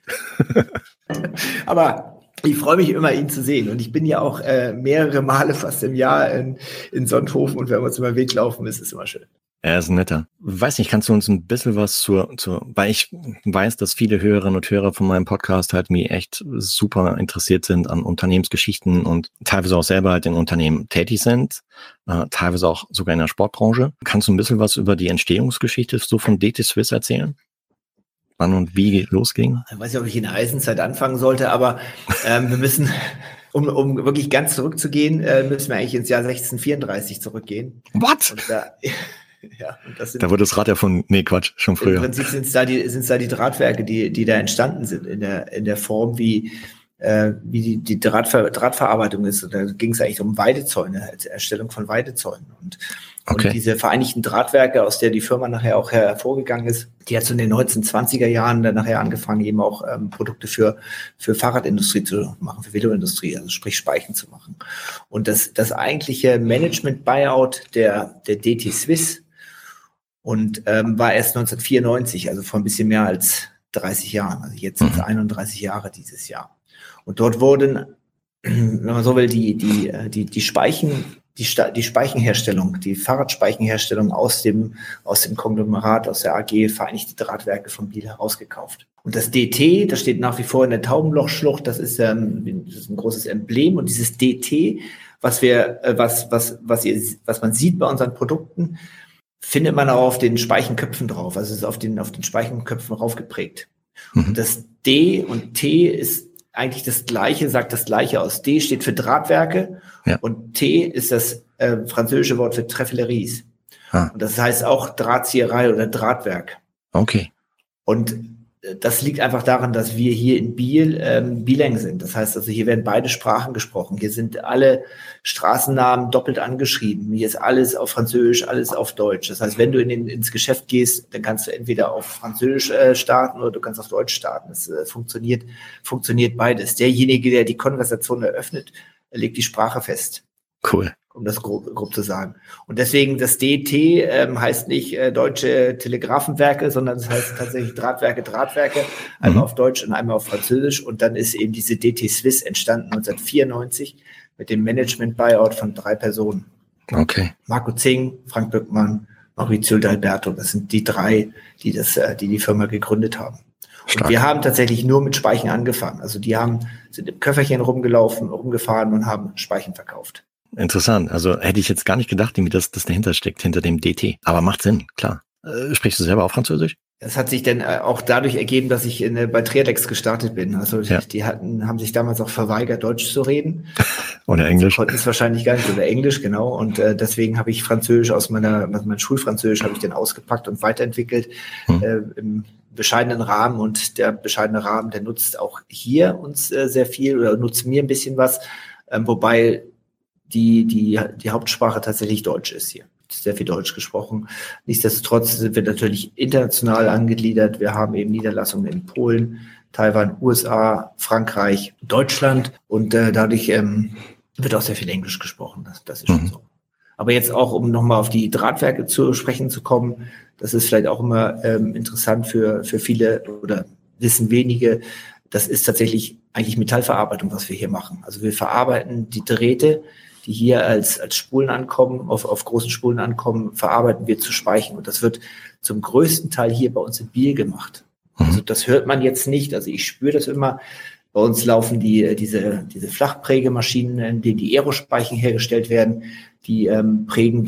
Aber ich freue mich immer, ihn zu sehen. Und ich bin ja auch mehrere Male fast im Jahr in Sonthofen und wenn wir uns über den Weg laufen, ist es immer schön. Er ist ein netter. Weiß nicht, kannst du uns ein bisschen was weil ich weiß, dass viele Hörerinnen und Hörer von meinem Podcast halt mir echt super interessiert sind an Unternehmensgeschichten und teilweise auch selber halt in Unternehmen tätig sind, teilweise auch sogar in der Sportbranche. Kannst du ein bisschen was über die Entstehungsgeschichte so von DT Swiss erzählen? Wann und wie losging? Ich weiß nicht, ob ich in der Eisenzeit anfangen sollte, aber wir müssen, um wirklich ganz zurückzugehen, müssen wir eigentlich ins Jahr 1634 zurückgehen. What? Und da wurde das Rad erfunden. Nee, Quatsch, schon früher. Im Prinzip sind es da die Drahtwerke, die da entstanden sind, in der Form, wie die Drahtverarbeitung ist. Und da ging es eigentlich um Weidezäune, Erstellung von Weidezäunen. Und diese Vereinigten Drahtwerke, aus der die Firma nachher auch hervorgegangen ist, die hat so in den 1920er Jahren dann nachher angefangen, eben auch Produkte für Fahrradindustrie zu machen, für Veloindustrie, also sprich Speichen zu machen. Und das eigentliche Management-Buyout der DT Swiss und war erst 1994, also vor ein bisschen mehr als 30 Jahren. Also jetzt sind es 31 Jahre dieses Jahr. Und dort wurden, wenn man so will, die Speichenherstellung, die Fahrradspeichenherstellung aus dem Konglomerat, aus der AG Vereinigte Drahtwerke von Biel herausgekauft. Und das DT, das steht nach wie vor in der Taubenlochschlucht, das ist ein großes Emblem. Und dieses DT, was man sieht bei unseren Produkten, findet man auch auf den Speichenköpfen drauf. Also es ist auf den Speichenköpfen raufgeprägt. Und das D und T ist eigentlich das Gleiche, sagt das Gleiche aus. D steht für Drahtwerke und T ist das französische Wort für Treffileries. Und das heißt auch Drahtzieherei oder Drahtwerk. Okay. Und das liegt einfach daran, dass wir hier in Biel bilang sind. Das heißt also, hier werden beide Sprachen gesprochen. Hier sind alle Straßennamen doppelt angeschrieben. Hier ist alles auf Französisch, alles auf Deutsch. Das heißt, wenn du ins Geschäft gehst, dann kannst du entweder auf Französisch starten oder du kannst auf Deutsch starten. Es funktioniert beides. Derjenige, der die Konversation eröffnet, legt die Sprache fest. Cool. Um das grob zu sagen. Und deswegen das DT heißt nicht Deutsche Telegrafenwerke, sondern es heißt tatsächlich Drahtwerke, einmal auf Deutsch und einmal auf Französisch. Und dann ist eben diese DT Swiss entstanden 1994 mit dem Management-Buyout von 3 Personen. Okay. Marco Zing, Frank Böckmann, Maurizio D'Alberto. Das sind die 3, die Firma gegründet haben. Stark. Und wir haben tatsächlich nur mit Speichen angefangen. Also sind im Köfferchen rumgefahren und haben Speichen verkauft. Interessant. Also hätte ich jetzt gar nicht gedacht, wie das dahinter steckt, hinter dem DT. Aber macht Sinn, klar. Sprichst du selber auch Französisch? Das hat sich dann auch dadurch ergeben, dass ich bei Triadex gestartet bin. Also die haben sich damals auch verweigert, Deutsch zu reden. Oder Englisch. Konnten es wahrscheinlich gar nicht, oder Englisch, genau. Und deswegen habe ich Französisch mein Schulfranzösisch habe ich dann ausgepackt und weiterentwickelt im bescheidenen Rahmen. Und der bescheidene Rahmen, der nutzt auch hier uns sehr viel oder nutzt mir ein bisschen was, wobei die Hauptsprache tatsächlich Deutsch ist hier. Sehr viel Deutsch gesprochen. Nichtsdestotrotz sind wir natürlich international angegliedert. Wir haben eben Niederlassungen in Polen, Taiwan, USA, Frankreich, Deutschland und dadurch wird auch sehr viel Englisch gesprochen. Das ist schon so. Aber jetzt auch, um nochmal auf die Drahtwerke zu sprechen zu kommen, das ist vielleicht auch immer interessant für viele oder wissen wenige. Das ist tatsächlich eigentlich Metallverarbeitung, was wir hier machen. Also wir verarbeiten die Drähte, die hier als Spulen ankommen, auf großen Spulen ankommen, verarbeiten wir zu Speichen. Und das wird zum größten Teil hier bei uns in Biel gemacht. Also das hört man jetzt nicht. Also ich spüre das immer. Bei uns laufen diese Flachprägemaschinen, in denen die Aerospeichen hergestellt werden. Die prägen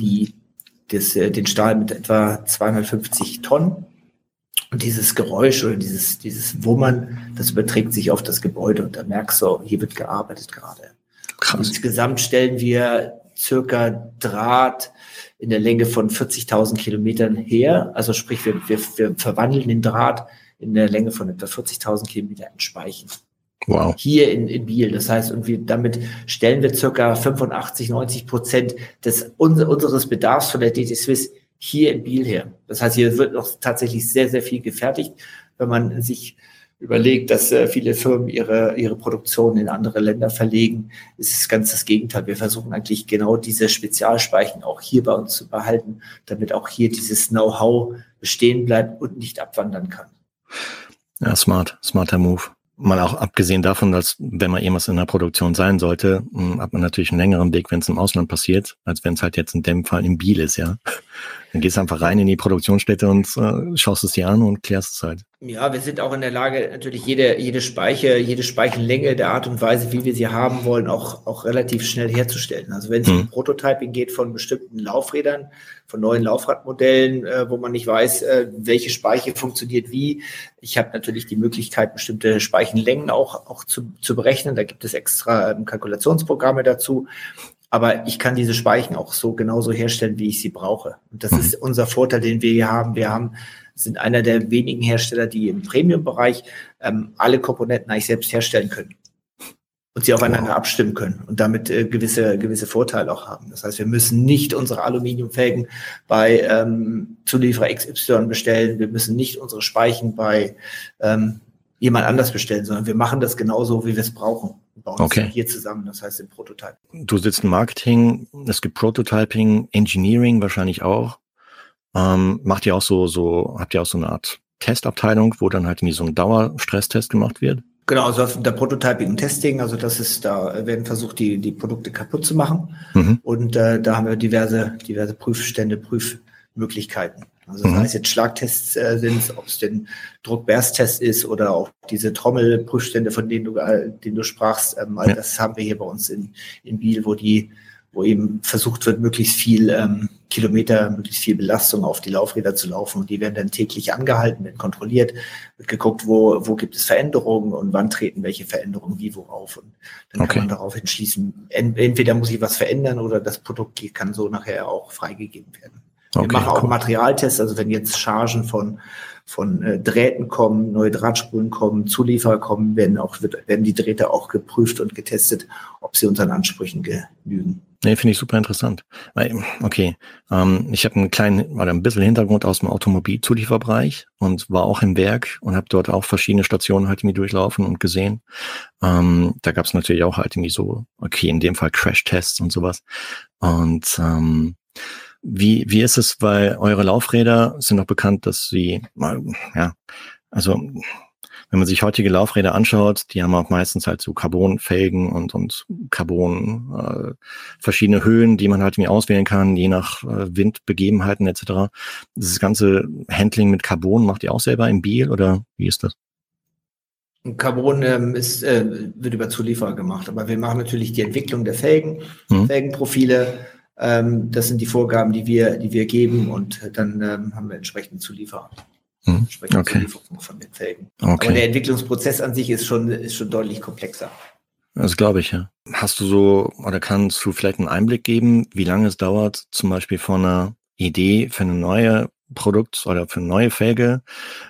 den Stahl mit etwa 250 Tonnen. Und dieses Geräusch oder dieses Wummern, das überträgt sich auf das Gebäude. Und da merkst du, hier wird gearbeitet gerade. Krass. Insgesamt stellen wir circa Draht in der Länge von 40.000 Kilometern her. Also sprich, wir verwandeln den Draht in der Länge von etwa 40.000 Kilometern in Speichen. Wow. Hier in Biel. Das heißt, damit stellen wir circa 85-90% unseres Bedarfs von der DT Swiss hier in Biel her. Das heißt, hier wird noch tatsächlich sehr, sehr viel gefertigt, wenn man sich überlegt, dass viele Firmen ihre Produktion in andere Länder verlegen, ist es ganz das Gegenteil. Wir versuchen eigentlich genau diese Spezialspeichen auch hier bei uns zu behalten, damit auch hier dieses Know-how bestehen bleibt und nicht abwandern kann. Ja, smarter Move. Mal auch abgesehen davon, dass wenn man irgendwas in der Produktion sein sollte, hat man natürlich einen längeren Weg, wenn es im Ausland passiert, als wenn es halt jetzt in dem Fall in Biel ist, ja. Dann gehst du einfach rein in die Produktionsstätte und schaust es dir an und klärst es halt. Ja, wir sind auch in der Lage, natürlich jede Speichenlänge der Art und Weise, wie wir sie haben wollen, auch relativ schnell herzustellen. Also wenn es um Prototyping geht von bestimmten Laufrädern, von neuen Laufradmodellen, wo man nicht weiß, welche Speiche funktioniert wie. Ich habe natürlich die Möglichkeit, bestimmte Speichenlängen auch zu berechnen. Da gibt es extra Kalkulationsprogramme dazu. Aber ich kann diese Speichen auch so genauso herstellen, wie ich sie brauche. Und das ist unser Vorteil, den wir hier haben. Wir sind einer der wenigen Hersteller, die im Premium-Bereich alle Komponenten eigentlich selbst herstellen können und sie aufeinander abstimmen können und damit gewisse Vorteile auch haben. Das heißt, wir müssen nicht unsere Aluminiumfelgen bei Zulieferer XY bestellen. Wir müssen nicht unsere Speichen bei jemand anders bestellen, sondern wir machen das genauso, wie wir es brauchen. Wir bauen es hier zusammen, das heißt im Prototype. Du sitzt im Marketing, es gibt Prototyping, Engineering wahrscheinlich auch. Habt ihr auch so eine Art Testabteilung, wo dann halt irgendwie so ein Dauerstresstest gemacht wird? Genau, also der Prototyping und Testing, also da werden versucht, die Produkte kaputt zu machen. Und da haben wir diverse Prüfstände, Prüfmöglichkeiten. Also sei es jetzt Schlagtests sind, ob es den Druckbersttest ist oder auch diese Trommelprüfstände, von denen du sprachst, das haben wir hier bei uns in Biel, wo eben versucht wird, möglichst viel Kilometer, möglichst viel Belastung auf die Laufräder zu laufen. Und die werden dann täglich angehalten, werden kontrolliert, wird geguckt, wo gibt es Veränderungen und wann treten welche Veränderungen wie worauf. Und dann kann man darauf entschließen, entweder muss ich was verändern oder das Produkt kann so nachher auch freigegeben werden. Wir machen auch Materialtests, also wenn jetzt Chargen von Drähten kommen, neue Drahtspulen kommen, Zulieferer kommen, werden die Drähte auch geprüft und getestet, ob sie unseren Ansprüchen genügen. Nee, finde ich super interessant. Okay, ich habe ein bisschen Hintergrund aus dem Automobilzulieferbereich und war auch im Werk und habe dort auch verschiedene Stationen halt irgendwie durchlaufen und gesehen. Da gab es natürlich auch halt irgendwie so, in dem Fall Crash-Tests und sowas. Und wie ist es, weil eure Laufräder sind doch bekannt, dass sie, also wenn man sich heutige Laufräder anschaut, die haben auch meistens halt so Carbonfelgen und Carbon, verschiedene Höhen, die man halt irgendwie auswählen kann, je nach Windbegebenheiten etc. Das ganze Handling mit Carbon macht ihr auch selber im Biel oder wie ist das? Carbon wird über Zulieferer gemacht, aber wir machen natürlich die Entwicklung der Felgen, Felgenprofile. Das sind die Vorgaben, die wir geben und dann haben wir entsprechende Zulieferer. Zulieferung von den Felgen. Aber der Entwicklungsprozess an sich ist schon deutlich komplexer. Das glaube ich, ja. Kannst du vielleicht einen Einblick geben, wie lange es dauert, zum Beispiel von einer Idee für eine neue Produkt oder für eine neue Felge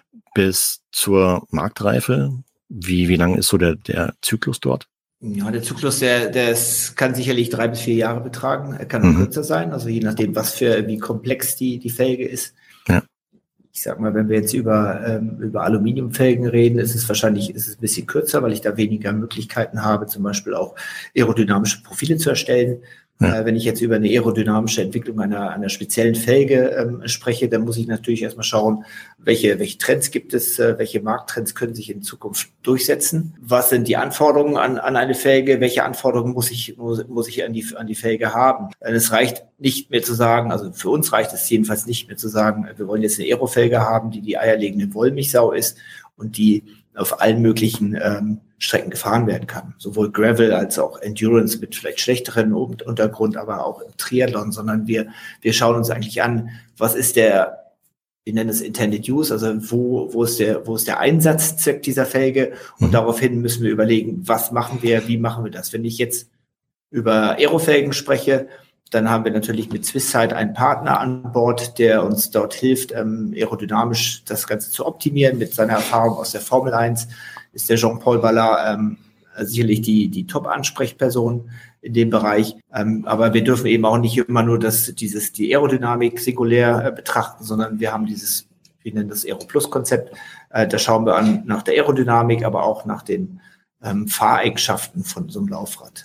bis zur Marktreife? Wie lang ist so der Zyklus dort? Ja, der Zyklus, das kann sicherlich 3 bis 4 Jahre betragen. Er kann auch kürzer sein, also je nachdem, wie komplex die Felge ist. Ja. Ich sag mal, wenn wir jetzt über Aluminiumfelgen reden, ist es ein bisschen kürzer, weil ich da weniger Möglichkeiten habe, zum Beispiel auch aerodynamische Profile zu erstellen. Ja. Wenn ich jetzt über eine aerodynamische Entwicklung einer speziellen Felge spreche, dann muss ich natürlich erstmal schauen, welche Trends gibt es, welche Markttrends können sich in Zukunft durchsetzen. Was sind die Anforderungen an eine Felge? Welche Anforderungen muss ich an die Felge haben? Es reicht nicht mehr zu sagen, also für uns reicht es jedenfalls nicht mehr zu sagen, wir wollen jetzt eine Aerofelge haben, die eierlegende Wollmilchsau ist und die auf allen möglichen Strecken gefahren werden kann. Sowohl Gravel als auch Endurance mit vielleicht schlechteren Untergrund, aber auch im Triathlon, sondern wir schauen uns eigentlich an, was ist wir nennen es Intended Use, also wo ist der Einsatzzweck dieser Felge und daraufhin müssen wir überlegen, was machen wir, wie machen wir das. Wenn ich jetzt über Aerofelgen spreche, dann haben wir natürlich mit Swisside einen Partner an Bord, der uns dort hilft, aerodynamisch das Ganze zu optimieren. Mit seiner Erfahrung aus der Formel 1 ist der Jean-Paul Ballard sicherlich die Top-Ansprechperson in dem Bereich. Aber wir dürfen eben auch nicht immer nur die Aerodynamik singulär betrachten, sondern wir haben wir nennen das Aero-Plus-Konzept. Da schauen wir an nach der Aerodynamik, aber auch nach den Fahreigenschaften von so einem Laufrad.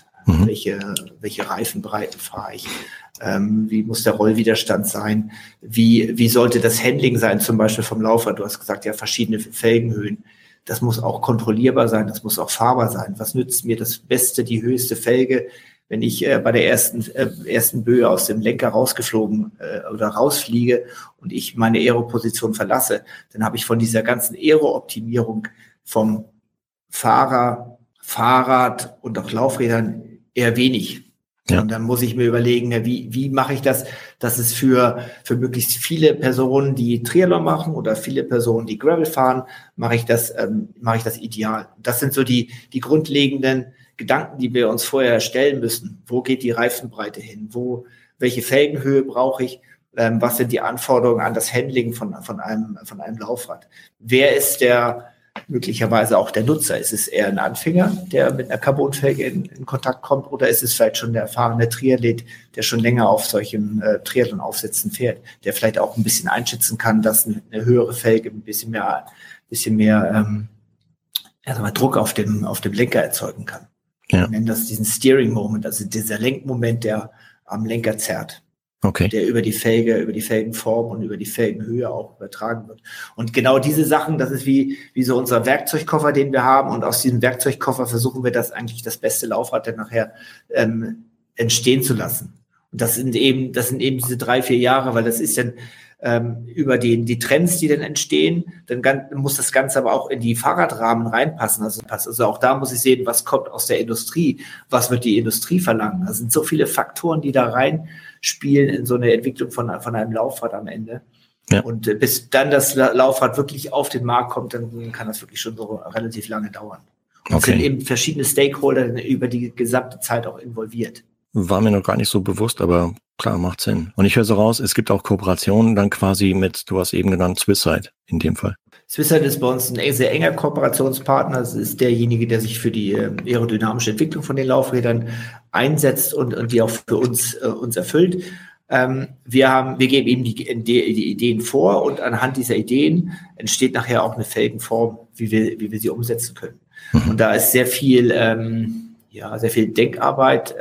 Welche Reifenbreiten fahre ich? Wie muss der Rollwiderstand sein? Wie sollte das Handling sein, zum Beispiel vom Laufrad? Du hast gesagt, ja, verschiedene Felgenhöhen. Das muss auch kontrollierbar sein, das muss auch fahrbar sein. Was nützt mir das Beste, die höchste Felge, Wenn ich bei der ersten Böe aus dem Lenker rausgeflogen oder rausfliege und ich meine Aero-Position verlasse, dann habe ich von dieser ganzen Aero-Optimierung vom Fahrer, Fahrrad und auch Laufrädern eher wenig. Ja. Und dann muss ich mir überlegen, wie mache ich das, dass es für möglichst viele Personen, die Triathlon machen oder viele Personen, die Gravel fahren, mache ich das ideal. Das sind so die grundlegenden Gedanken, die wir uns vorher stellen müssen. Wo geht die Reifenbreite hin? Welche Felgenhöhe brauche ich? Was sind die Anforderungen an das Handling von einem Laufrad? Wer ist möglicherweise auch der Nutzer? Ist es eher ein Anfänger, der mit einer Carbonfelge in Kontakt kommt, oder ist es vielleicht schon der erfahrene Triathlet, der schon länger auf solchen Triathlon-Aufsätzen fährt, der vielleicht auch ein bisschen einschätzen kann, dass eine höhere Felge ein bisschen mehr Druck auf dem Lenker erzeugen kann. Ja. Wir nennen das diesen Steering Moment, also dieser Lenkmoment, der am Lenker zerrt. Okay. Der über die Felgenform und über die Felgenhöhe auch übertragen wird. Und genau diese Sachen, das ist wie so unser Werkzeugkoffer, den wir haben. Und aus diesem Werkzeugkoffer versuchen wir das beste Laufrad dann nachher entstehen zu lassen. Und das sind eben diese 3-4 Jahre, weil das ist dann über die Trends, die dann entstehen, dann muss das Ganze aber auch in die Fahrradrahmen reinpassen. Also auch da muss ich sehen, was kommt aus der Industrie, was wird die Industrie verlangen. Da sind so viele Faktoren, die da reinspielen in so eine Entwicklung von einem Laufrad am Ende. Ja. Und bis dann das Laufrad wirklich auf den Markt kommt, dann kann das wirklich schon so relativ lange dauern. Und es sind eben verschiedene Stakeholder über die gesamte Zeit auch involviert. War mir noch gar nicht so bewusst, aber klar, macht Sinn. Und ich höre so raus, es gibt auch Kooperationen dann quasi du hast eben genannt, Swisside in dem Fall. Swisside ist bei uns ein sehr enger Kooperationspartner. Es ist derjenige, der sich für die aerodynamische Entwicklung von den Laufrädern einsetzt und die auch für uns erfüllt. Wir geben ihm die Ideen vor, und anhand dieser Ideen entsteht nachher auch eine Felgenform, wie wir sie umsetzen können. Mhm. Und da ist sehr viel Denkarbeit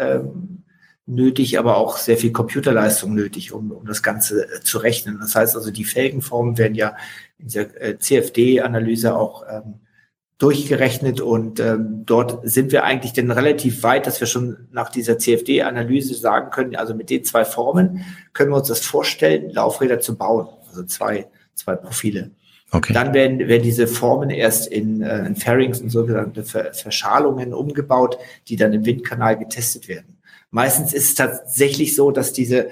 nötig, aber auch sehr viel Computerleistung nötig, um das Ganze zu rechnen. Das heißt also, die Felgenformen werden ja in dieser CFD-Analyse auch durchgerechnet, und dort sind wir eigentlich dann relativ weit, dass wir schon nach dieser CFD-Analyse sagen können, also mit den 2 Formen können wir uns das vorstellen, Laufräder zu bauen, also zwei Profile. Okay. Dann werden diese Formen erst in Fairings und sogenannte Verschalungen umgebaut, die dann im Windkanal getestet werden. Meistens ist es tatsächlich so, dass diese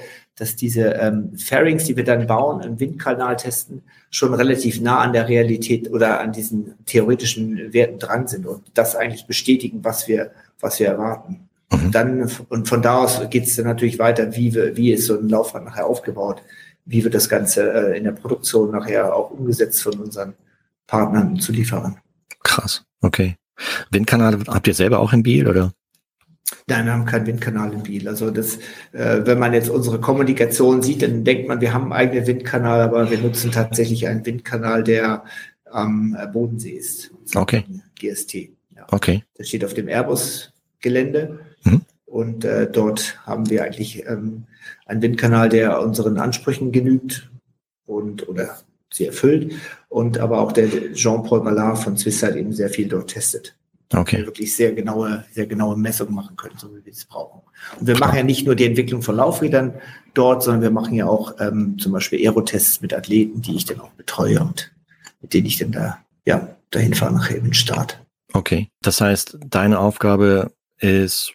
Fairings, die wir dann bauen, im Windkanal testen, schon relativ nah an der Realität oder an diesen theoretischen Werten dran sind und das eigentlich bestätigen, was wir erwarten. Mhm. Und von da aus geht es dann natürlich weiter, wie ist so ein Laufrad nachher aufgebaut, wie wird das Ganze in der Produktion nachher auch umgesetzt von unseren Partnern und Zulieferern. Krass, okay. Windkanal habt ihr selber auch im Biel, oder? Nein, wir haben keinen Windkanal im Biel. Also wenn man jetzt unsere Kommunikation sieht, dann denkt man, wir haben einen eigenen Windkanal, aber wir nutzen tatsächlich einen Windkanal, der am Bodensee ist. Okay. GST. Ja. Okay. Der steht auf dem Airbus-Gelände. Und dort haben wir eigentlich einen Windkanal, der unseren Ansprüchen genügt oder sie erfüllt. Und aber auch der Jean-Paul Ballard von Swisside eben sehr viel dort testet. Okay. Wir wirklich sehr genaue Messungen machen können, so wie wir es brauchen. Und wir machen ja nicht nur die Entwicklung von Laufrädern dort, sondern wir machen ja auch zum Beispiel Aerotests mit Athleten, die ich dann auch betreue und mit denen ich dann dahin fahre nachher im Start. Okay, das heißt, deine Aufgabe ist,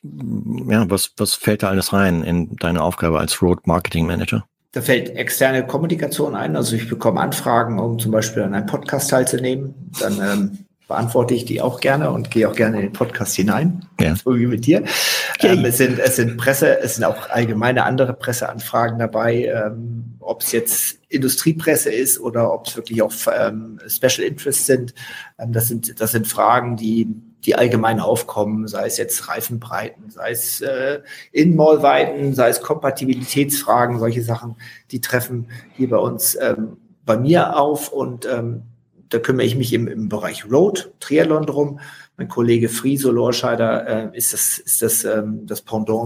was fällt da alles rein in deine Aufgabe als Road Marketing Manager? Da fällt externe Kommunikation ein. Also ich bekomme Anfragen, um zum Beispiel an einem Podcast teilzunehmen. Dann beantworte ich die auch gerne und gehe auch gerne in den Podcast hinein, so wie mit dir. Es sind auch allgemeine andere Presseanfragen dabei, ob es jetzt Industriepresse ist oder ob es wirklich auch Special Interests sind. Das sind Fragen, die allgemein aufkommen, sei es jetzt Reifenbreiten, sei es Innenmaulweiten, sei es Kompatibilitätsfragen, solche Sachen, die treffen hier bei uns bei mir auf, und da kümmere ich mich im Bereich Road, Triathlon drum. Mein Kollege Friso Lorscheider ist das Pendant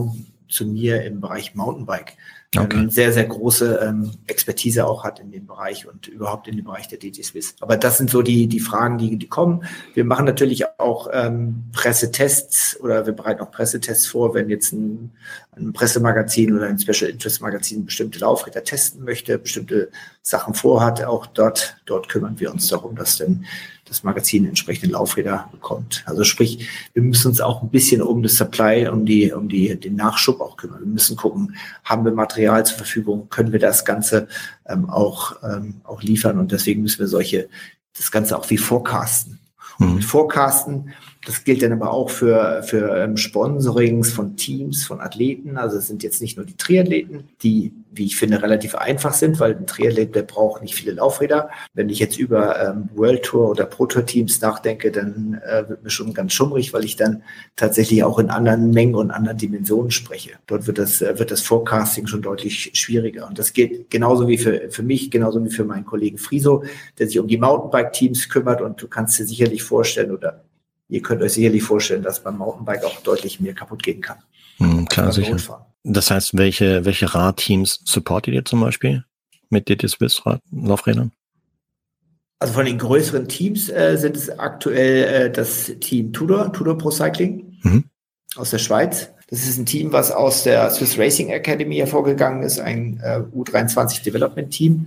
zu mir im Bereich Mountainbike. Okay. Sehr, sehr große Expertise auch hat in dem Bereich und überhaupt in dem Bereich der DT Swiss. Aber das sind so die Fragen, die kommen. Wir machen natürlich auch Pressetests oder wir bereiten auch Pressetests vor, wenn jetzt ein Pressemagazin oder ein Special Interest Magazin bestimmte Laufräder testen möchte, bestimmte Sachen vorhat. Auch dort kümmern wir uns darum, dass dann das Magazin entsprechende Laufräder bekommt. Also sprich, wir müssen uns auch ein bisschen um das Supply, um den Nachschub auch kümmern. Wir müssen gucken, haben wir Material zur Verfügung, können wir das Ganze auch liefern und deswegen müssen wir das Ganze auch wie forecasten. Und mit Forecasten, das gilt dann aber auch für Sponsorings von Teams, von Athleten. Also es sind jetzt nicht nur die Triathleten, die, wie ich finde, relativ einfach sind, weil ein Triathlet, der braucht nicht viele Laufräder. Wenn ich jetzt über World Tour oder Pro Tour Teams nachdenke, dann wird mir schon ganz schummrig, weil ich dann tatsächlich auch in anderen Mengen und anderen Dimensionen spreche. Dort wird das Forecasting schon deutlich schwieriger. Und das geht genauso wie für mich, genauso wie für meinen Kollegen Friso, der sich um die Mountainbike-Teams kümmert. Und du kannst dir sicherlich vorstellen, oder ihr könnt euch sicherlich vorstellen, dass beim Mountainbike auch deutlich mehr kaputt gehen kann. Klar, sicher. Das heißt, welche Radteams supportet ihr zum Beispiel mit DT Swiss Laufrädern? Also von den größeren Teams sind es aktuell das Team Tudor Pro Cycling aus der Schweiz. Das ist ein Team, was aus der Swiss Racing Academy hervorgegangen ist, ein U23 Development Team.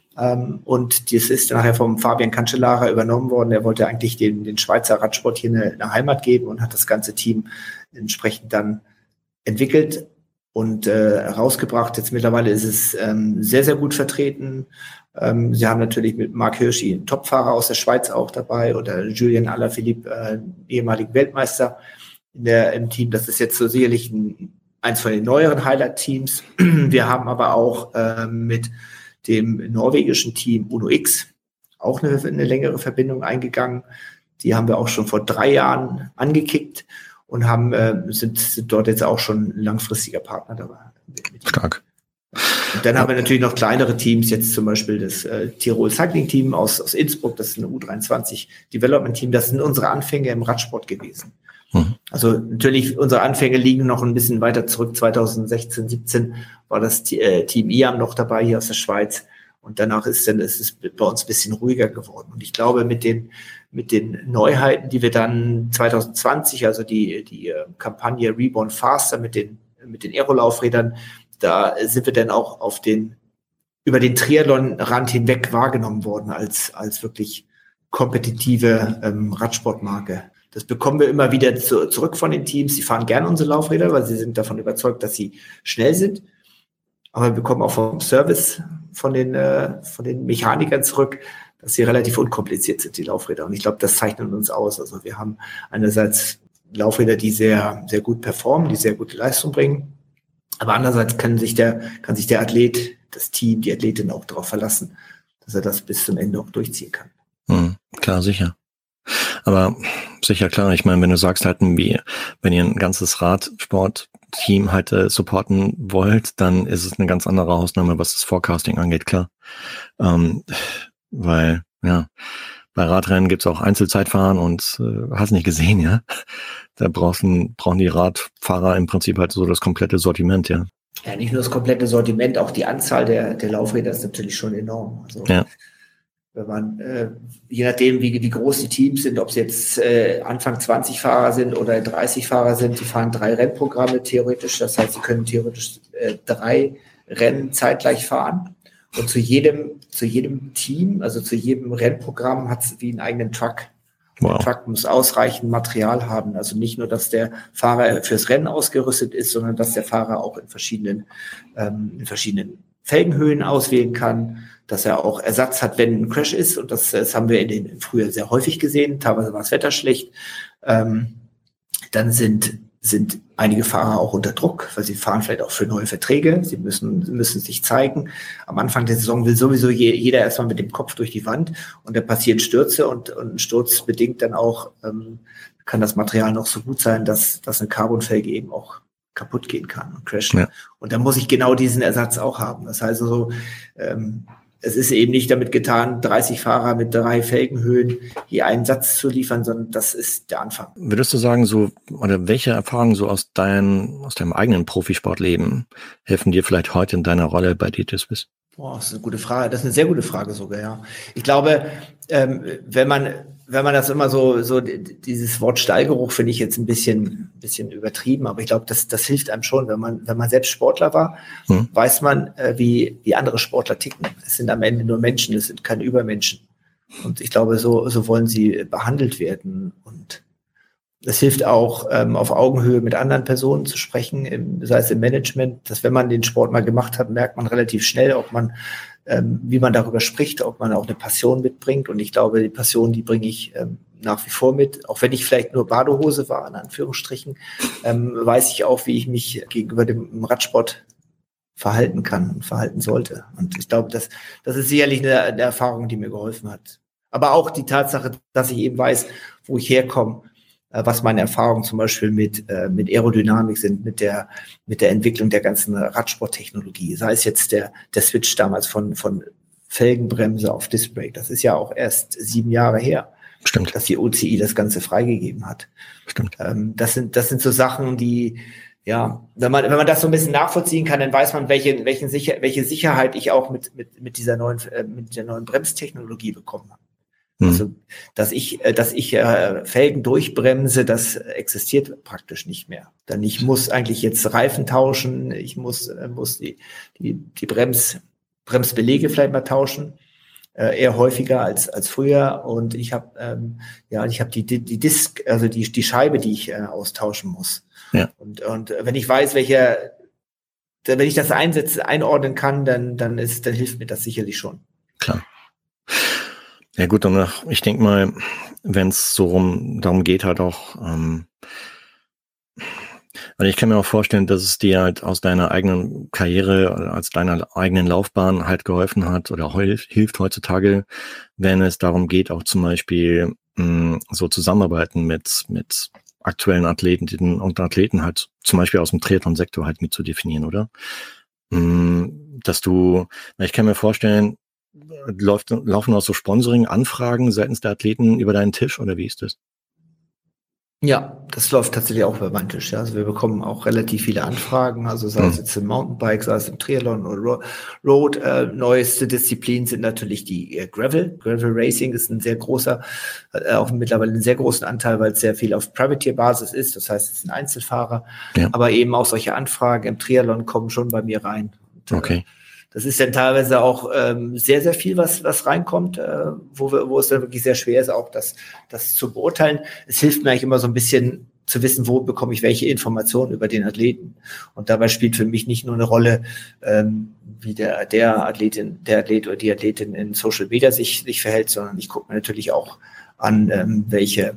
Und das ist nachher vom Fabian Cancellara übernommen worden. Er wollte eigentlich den Schweizer Radsport hier eine Heimat geben und hat das ganze Team entsprechend dann entwickelt und herausgebracht. Jetzt mittlerweile ist es sehr, sehr gut vertreten. Sie haben natürlich mit Marc Hirschi einen Topfahrer aus der Schweiz auch dabei oder Julien Alaphilippe, ehemaligen Weltmeister im Team. Das ist jetzt so sicherlich eins von den neueren Highlight-Teams. Wir haben aber auch mit dem norwegischen Team Uno X auch eine längere Verbindung eingegangen. Die haben wir auch schon vor 3 Jahren angekickt und sind dort jetzt auch schon ein langfristiger Partner dabei. Stark. Und dann haben wir natürlich noch kleinere Teams, jetzt zum Beispiel das Tirol Cycling Team aus Innsbruck, das ist ein U23 Development Team, das sind unsere Anfänge im Radsport gewesen. Also natürlich, unsere Anfänge liegen noch ein bisschen weiter zurück. 2016, 17 war das Team IAM noch dabei hier aus der Schweiz. Und danach ist es bei uns ein bisschen ruhiger geworden. Und ich glaube, mit den Neuheiten, die wir dann 2020, also die Kampagne Reborn Faster mit den Aero-Laufrädern, da sind wir dann auch über den Triathlon-Rand hinweg wahrgenommen worden als wirklich kompetitive Radsportmarke. Das bekommen wir immer wieder zurück von den Teams. Sie fahren gerne unsere Laufräder, weil sie sind davon überzeugt, dass sie schnell sind. Aber wir bekommen auch vom Service von den Mechanikern zurück, dass sie relativ unkompliziert sind, die Laufräder. Und ich glaube, das zeichnet uns aus. Also wir haben einerseits Laufräder, die sehr, sehr gut performen, die sehr gute Leistung bringen. Aber andererseits kann sich der Athlet, das Team, die Athletin auch darauf verlassen, dass er das bis zum Ende auch durchziehen kann. Klar, sicher. Aber sicher, klar, ich meine, wenn du sagst halt, wenn ihr ein ganzes Radsportteam halt supporten wollt, dann ist es eine ganz andere Hausnummer, was das Forecasting angeht, klar. Weil, ja, bei Radrennen gibt's auch Einzelzeitfahren und hast nicht gesehen, ja. Da brauchen die Radfahrer im Prinzip halt so das komplette Sortiment, ja. Ja, nicht nur das komplette Sortiment, auch die Anzahl der Laufräder ist natürlich schon enorm. Also, ja. Wenn man, je nachdem, wie groß die Teams sind, ob es jetzt Anfang 20 Fahrer sind oder 30 Fahrer sind, die fahren 3 Rennprogramme theoretisch. Das heißt, sie können theoretisch 3 Rennen zeitgleich fahren. Und zu jedem Team, also zu jedem Rennprogramm, hat es wie einen eigenen Truck. Wow. Der Truck muss ausreichend Material haben. Also nicht nur, dass der Fahrer fürs Rennen ausgerüstet ist, sondern dass der Fahrer auch in verschiedenen Felgenhöhen auswählen kann, dass er auch Ersatz hat, wenn ein Crash ist. Und das haben wir früher sehr häufig gesehen. Teilweise war das Wetter schlecht. Dann sind einige Fahrer auch unter Druck, weil sie fahren vielleicht auch für neue Verträge. Sie müssen sich zeigen. Am Anfang der Saison will sowieso jeder erstmal mit dem Kopf durch die Wand und da passieren Stürze und ein Sturz bedingt dann auch, kann das Material noch so gut sein, dass eine Carbonfelge eben auch kaputt gehen kann und crashen. Ja. Und dann muss ich genau diesen Ersatz auch haben. Das heißt also, es ist eben nicht damit getan, 30 Fahrer mit 3 Felgenhöhen je einen Satz zu liefern, sondern das ist der Anfang. Würdest du sagen, oder welche Erfahrungen so aus deinem eigenen Profisportleben helfen dir vielleicht heute in deiner Rolle bei DTSWISS? Boah, das ist eine gute Frage. Das ist eine sehr gute Frage sogar, ja. Ich glaube, wenn man das immer so dieses Wort Stallgeruch finde ich jetzt ein bisschen übertrieben, aber ich glaube, das hilft einem schon, wenn man selbst Sportler war, weiß man, wie andere Sportler ticken. Es sind am Ende nur Menschen, es sind keine Übermenschen. Und ich glaube, so wollen sie behandelt werden. Und das hilft auch, auf Augenhöhe mit anderen Personen zu sprechen, sei es im Management, dass wenn man den Sport mal gemacht hat, merkt man relativ schnell, ob man, wie man darüber spricht, ob man auch eine Passion mitbringt. Und ich glaube, die Passion, die bringe ich nach wie vor mit. Auch wenn ich vielleicht nur Badehose war, in Anführungsstrichen, weiß ich auch, wie ich mich gegenüber dem Radsport verhalten kann und verhalten sollte. Und ich glaube, das ist sicherlich eine Erfahrung, die mir geholfen hat. Aber auch die Tatsache, dass ich eben weiß, wo ich herkomme, was meine Erfahrungen zum Beispiel mit Aerodynamik sind, mit der Entwicklung der ganzen Radsporttechnologie. Sei es jetzt der Switch damals von Felgenbremse auf Discbrake. Das ist ja auch erst 7 Jahre her, Stimmt. Dass die OCI das Ganze freigegeben hat. Stimmt. Das sind so Sachen, die, ja, wenn man das so ein bisschen nachvollziehen kann, dann weiß man, welche Sicherheit ich auch mit der neuen Bremstechnologie bekommen habe. Also, dass ich Felgen durchbremse, das existiert praktisch nicht mehr. Denn ich muss eigentlich jetzt Reifen tauschen, ich muss die Bremsbeläge vielleicht mal tauschen, eher häufiger als früher. Und ich habe die Disk, also die Scheibe, die ich austauschen muss. Ja. Und wenn ich weiß, wenn ich das einordnen kann, dann hilft mir das sicherlich schon. Klar. Ja gut, und ich denke mal, wenn es darum geht, halt auch, weil ich kann mir auch vorstellen, dass es dir halt aus deiner eigenen Karriere, aus deiner eigenen Laufbahn halt geholfen hat oder hilft heutzutage, wenn es darum geht, auch zum Beispiel so zusammenarbeiten mit aktuellen Athleten und Athleten halt zum Beispiel aus dem Triathlon-Sektor halt mit zu definieren, oder? Ich kann mir vorstellen, laufen auch so Sponsoring-Anfragen seitens der Athleten über deinen Tisch oder wie ist das? Ja, das läuft tatsächlich auch über meinen Tisch. Ja. Also wir bekommen auch relativ viele Anfragen, also sei es jetzt im Mountainbike, sei es im Triathlon oder Road. Neueste Disziplinen sind natürlich die Gravel. Gravel Racing ist ein sehr großer, auch mittlerweile einen sehr großen Anteil, weil es sehr viel auf Privateer-Basis ist. Das heißt, es sind Einzelfahrer. Ja. Aber eben auch solche Anfragen im Triathlon kommen schon bei mir rein. Und, okay. Das ist dann teilweise auch sehr, sehr viel, was reinkommt, wo es dann wirklich sehr schwer ist, auch das zu beurteilen. Es hilft mir eigentlich immer so ein bisschen zu wissen, wo bekomme ich welche Informationen über den Athleten. Und dabei spielt für mich nicht nur eine Rolle, wie der Athlet oder die Athletin in Social Media sich verhält, sondern ich gucke mir natürlich auch an, welchen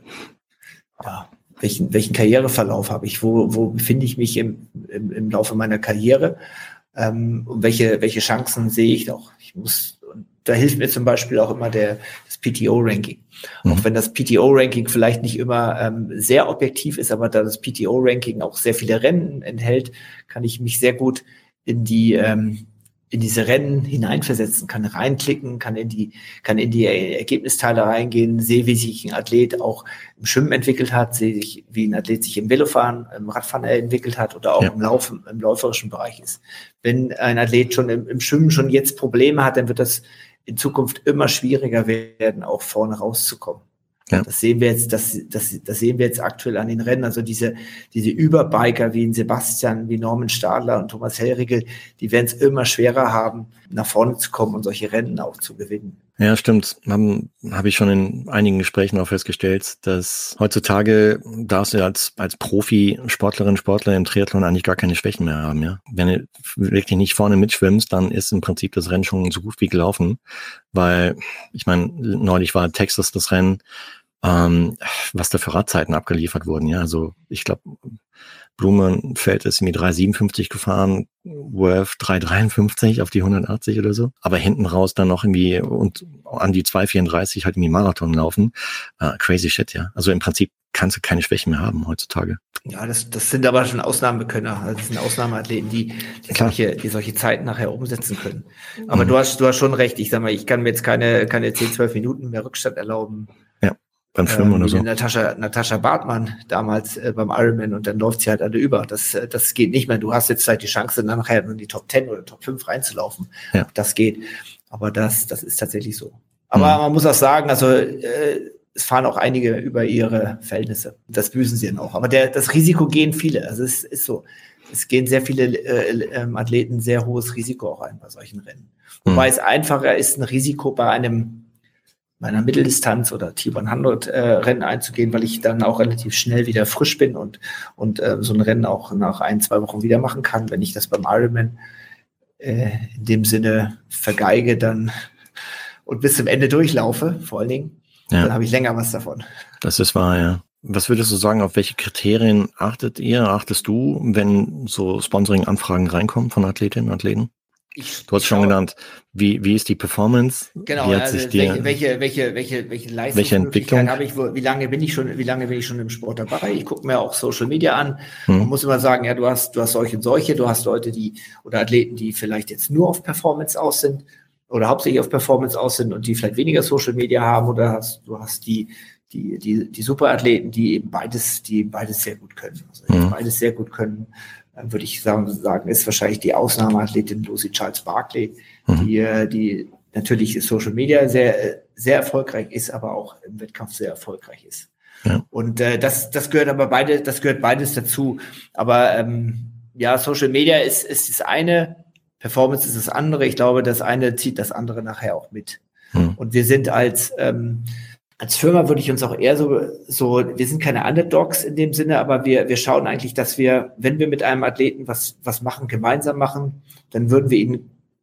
Karriereverlauf habe ich, wo befinde ich mich im Laufe meiner Karriere. Und welche Chancen sehe ich noch? Da hilft mir zum Beispiel auch immer das PTO-Ranking. Auch wenn das PTO-Ranking vielleicht nicht immer sehr objektiv ist, aber da das PTO-Ranking auch sehr viele Rennen enthält, kann ich mich sehr gut in diese Rennen hineinversetzen, kann reinklicken, kann in die Ergebnisteile reingehen, sehe, wie sich ein Athlet auch im Schwimmen entwickelt hat, sehe ich, wie ein Athlet sich im Velofahren, im Radfahren entwickelt hat oder auch im läuferischen Bereich ist. Wenn ein Athlet schon im Schwimmen schon jetzt Probleme hat, dann wird das in Zukunft immer schwieriger werden, auch vorne rauszukommen. Ja. Das sehen wir jetzt aktuell an den Rennen. Also diese Überbiker wie ein Sebastian, wie Norman Stadler und Thomas Hellriegel, die werden es immer schwerer haben, nach vorne zu kommen und solche Rennen auch zu gewinnen. Ja, stimmt. Habe ich schon in einigen Gesprächen auch festgestellt, dass heutzutage darfst du als Profi, Sportlerin, Sportler im Triathlon eigentlich gar keine Schwächen mehr haben. Ja? Wenn du wirklich nicht vorne mitschwimmst, dann ist im Prinzip das Rennen schon so gut wie gelaufen. Weil, ich meine, neulich war Texas das Rennen, was da für Radzeiten abgeliefert wurden. Ja, also ich glaube, Blumenfeld ist irgendwie 3,57 gefahren, Worth 3,53 auf die 180 oder so. Aber hinten raus dann noch irgendwie und an die 2,34 halt irgendwie Marathon laufen. Crazy shit, ja. Also im Prinzip kannst du keine Schwächen mehr haben heutzutage. Ja, das sind aber schon Ausnahmekönner. Das sind Ausnahmeathleten, die solche Zeiten nachher umsetzen können. Aber du hast schon recht. Ich sag mal, ich kann mir jetzt keine 10, 12 Minuten mehr Rückstand erlauben. Ja, beim Schwimmen oder so. Natascha Bartmann damals beim Ironman und dann läuft sie halt alle über. Das geht nicht mehr. Du hast jetzt halt die Chance, dann nachher in die Top 10 oder Top 5 reinzulaufen. Ja. Das geht. Aber das ist tatsächlich so. Aber man muss auch sagen, also es fahren auch einige über ihre Verhältnisse. Das büßen sie dann auch. Aber das Risiko gehen viele. Also es ist so. Es gehen sehr viele Athleten sehr hohes Risiko auch ein bei solchen Rennen. Wobei es einfacher ist, ein Risiko bei einer Mitteldistanz oder T100 Rennen einzugehen, weil ich dann auch relativ schnell wieder frisch bin und so ein Rennen auch nach 1-2 Wochen wieder machen kann. Wenn ich das beim Ironman in dem Sinne vergeige dann und bis zum Ende durchlaufe, vor allen Dingen, dann habe ich länger was davon. Das ist wahr, ja. Was würdest du sagen, auf welche Kriterien achtest du, wenn so Sponsoring-Anfragen reinkommen von Athletinnen und Athleten? Du hast schon genannt, wie ist die Performance? Genau, also welche Leistungsmöglichkeiten habe ich, wie lange bin ich schon im Sport dabei? Ich gucke mir auch Social Media an und muss immer sagen, ja, du hast solche und solche, du hast Leute, oder Athleten, die vielleicht jetzt nur auf Performance aus sind oder hauptsächlich auf Performance aus sind und die vielleicht weniger Social Media haben, oder du hast die Superathleten, die eben beides sehr gut können. Also beides sehr gut können, würde ich sagen, ist wahrscheinlich die Ausnahmeathletin Lucy Charles-Barclay, die natürlich Social Media sehr, sehr erfolgreich ist, aber auch im Wettkampf sehr erfolgreich ist. Ja. Und das gehört beides dazu. Aber Social Media ist das eine, Performance ist das andere. Ich glaube, das eine zieht das andere nachher auch mit. Und wir sind als Firma würde ich uns auch eher so, wir sind keine Underdogs in dem Sinne, aber wir schauen eigentlich, dass wir, wenn wir mit einem Athleten was machen, gemeinsam machen, dann würden wir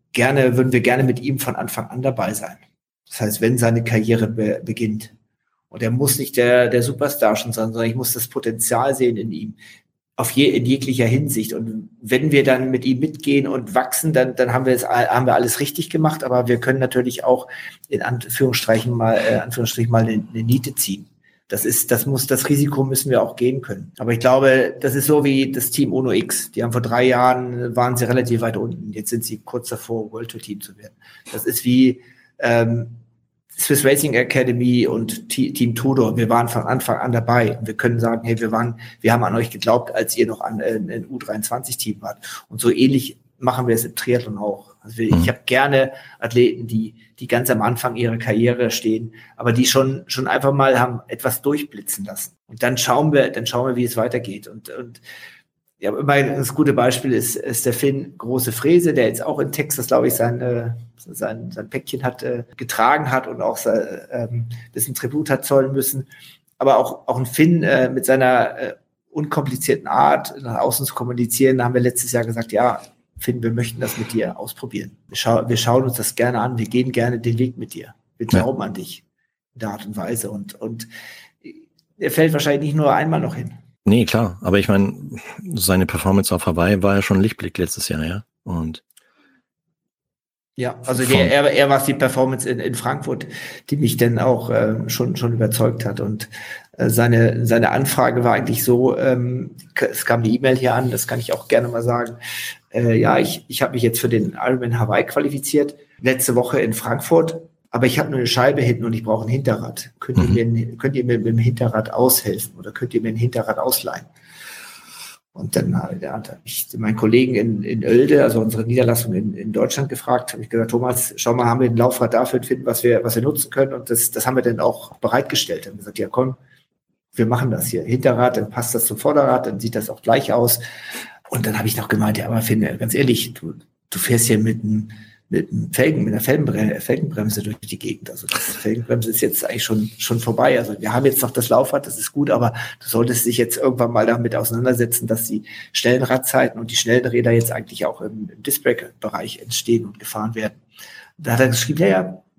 gerne mit ihm von Anfang an dabei sein. Das heißt, wenn seine Karriere beginnt. Und er muss nicht der Superstar schon sein, sondern ich muss das Potenzial sehen in ihm. In jeglicher Hinsicht. Und wenn wir dann mit ihm mitgehen und wachsen, dann haben wir alles richtig gemacht, aber wir können natürlich auch in Anführungsstrichen mal eine Niete ziehen. Das Risiko müssen wir auch gehen können. Aber ich glaube, das ist so wie das Team Uno X. Die haben vor 3 Jahren, waren sie relativ weit unten. Jetzt sind sie kurz davor, World Tour Team zu werden. Das ist wie Swiss Racing Academy und Team Tudor. Wir waren von Anfang an dabei. Und wir können sagen, hey, wir haben an euch geglaubt, als ihr noch ein U23-Team wart. Und so ähnlich machen wir es im Triathlon auch. Also ich habe gerne Athleten, die ganz am Anfang ihrer Karriere stehen, aber die schon einfach mal haben etwas durchblitzen lassen. Und dann schauen wir, wie es weitergeht. Und ja, immer das gute Beispiel ist der Finn Große Frese, der jetzt auch in Texas, glaube ich, sein Päckchen getragen hat und auch bisschen Tribut hat zollen müssen. Aber auch ein Finn mit seiner unkomplizierten Art nach außen zu kommunizieren, da haben wir letztes Jahr gesagt, ja, Finn, wir möchten das mit dir ausprobieren. Wir schauen uns das gerne an, wir gehen gerne den Weg mit dir. Wir glauben an dich in der Art und Weise. Und er fällt wahrscheinlich nicht nur einmal noch hin. Nee, klar. Aber ich meine, seine Performance auf Hawaii war ja schon ein Lichtblick letztes Jahr, ja. Und ja, also er war die Performance in Frankfurt, die mich dann auch schon überzeugt hat. Und seine Anfrage war eigentlich so, es kam die E-Mail hier an, das kann ich auch gerne mal sagen. Ich habe mich jetzt für den Ironman Hawaii qualifiziert, letzte Woche in Frankfurt, aber ich habe nur eine Scheibe hinten und ich brauche ein Hinterrad. Könnt ihr mir mit dem Hinterrad aushelfen oder könnt ihr mir ein Hinterrad ausleihen? Und dann habe ich meinen Kollegen in Oelde, also unsere Niederlassung in Deutschland, gefragt, habe ich gesagt, Thomas, schau mal, haben wir ein Laufrad dafür finden, was wir nutzen können? Und das haben wir dann auch bereitgestellt. Haben gesagt, ja komm, wir machen das hier. Hinterrad, dann passt das zum Vorderrad, dann sieht das auch gleich aus. Und dann habe ich noch gemeint, ja, aber Finn, ganz ehrlich, du fährst hier mit einer Felgenbremse durch die Gegend. Also das Felgenbremse ist jetzt eigentlich schon vorbei. Also wir haben jetzt noch das Laufrad, das ist gut, aber du solltest dich jetzt irgendwann mal damit auseinandersetzen, dass die schnellen Radzeiten und die schnellen Räder jetzt eigentlich auch im Disc-Brake-Bereich entstehen und gefahren werden. Da hat er geschrieben, ja,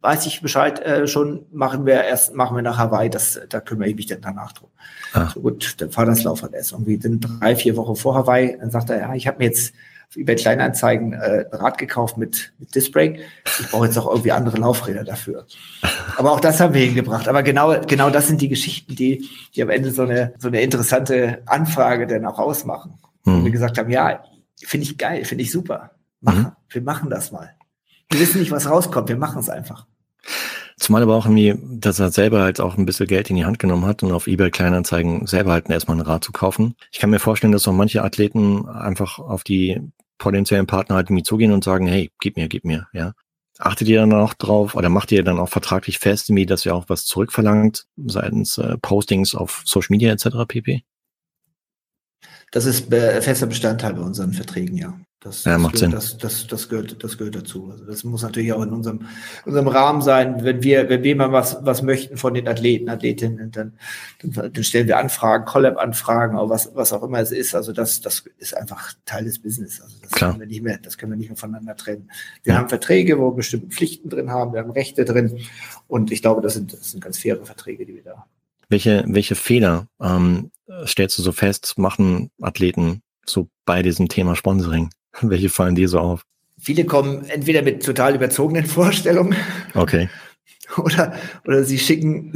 weiß ich Bescheid, schon machen wir nach Hawaii, da kümmere ich mich dann danach drum. So gut, der Vaterslauf hat erst irgendwie 3-4 Wochen vor Hawaii, dann sagt er, ja, ich habe mir jetzt über Kleinanzeigen ein Rad gekauft mit Disc-Brake. Ich brauche jetzt auch irgendwie andere Laufräder dafür. Aber auch das haben wir hingebracht. Aber genau das sind die Geschichten, die am Ende so eine machen. Anfrage dann auch ausmachen. Und wir gesagt haben, ja, finde ich geil, finde ich super. Wir machen das mal. Wir wissen nicht, was rauskommt, wir machen es einfach. Zumal aber auch irgendwie, dass er selber halt auch ein bisschen Geld in die Hand genommen hat und auf eBay Kleinanzeigen selber halt erstmal ein Rad zu kaufen. Ich kann mir vorstellen, dass auch manche Athleten einfach auf die potenziellen Partner halt irgendwie zugehen und sagen, hey, gib mir, ja. Achtet ihr dann auch drauf oder macht ihr dann auch vertraglich fest, dass ihr auch was zurückverlangt seitens Postings auf Social Media etc. pp? Das ist fester Bestandteil bei unseren Verträgen, ja. Das gehört dazu. Also das muss natürlich auch in unserem Rahmen sein. Wenn wir mal was möchten von den Athletinnen, dann stellen wir Anfragen, Collab-Anfragen, auch was auch immer es ist. Also das ist einfach Teil des Business. Also das können wir nicht mehr voneinander trennen. Wir haben Verträge, wo wir bestimmte Pflichten drin haben, wir haben Rechte drin. Und ich glaube, das sind ganz faire Verträge, die wir da haben. Welche Fehler stellst du so fest, machen Athleten so bei diesem Thema Sponsoring? Welche fallen dir so auf? Viele kommen entweder mit total überzogenen Vorstellungen. Okay. Oder sie schicken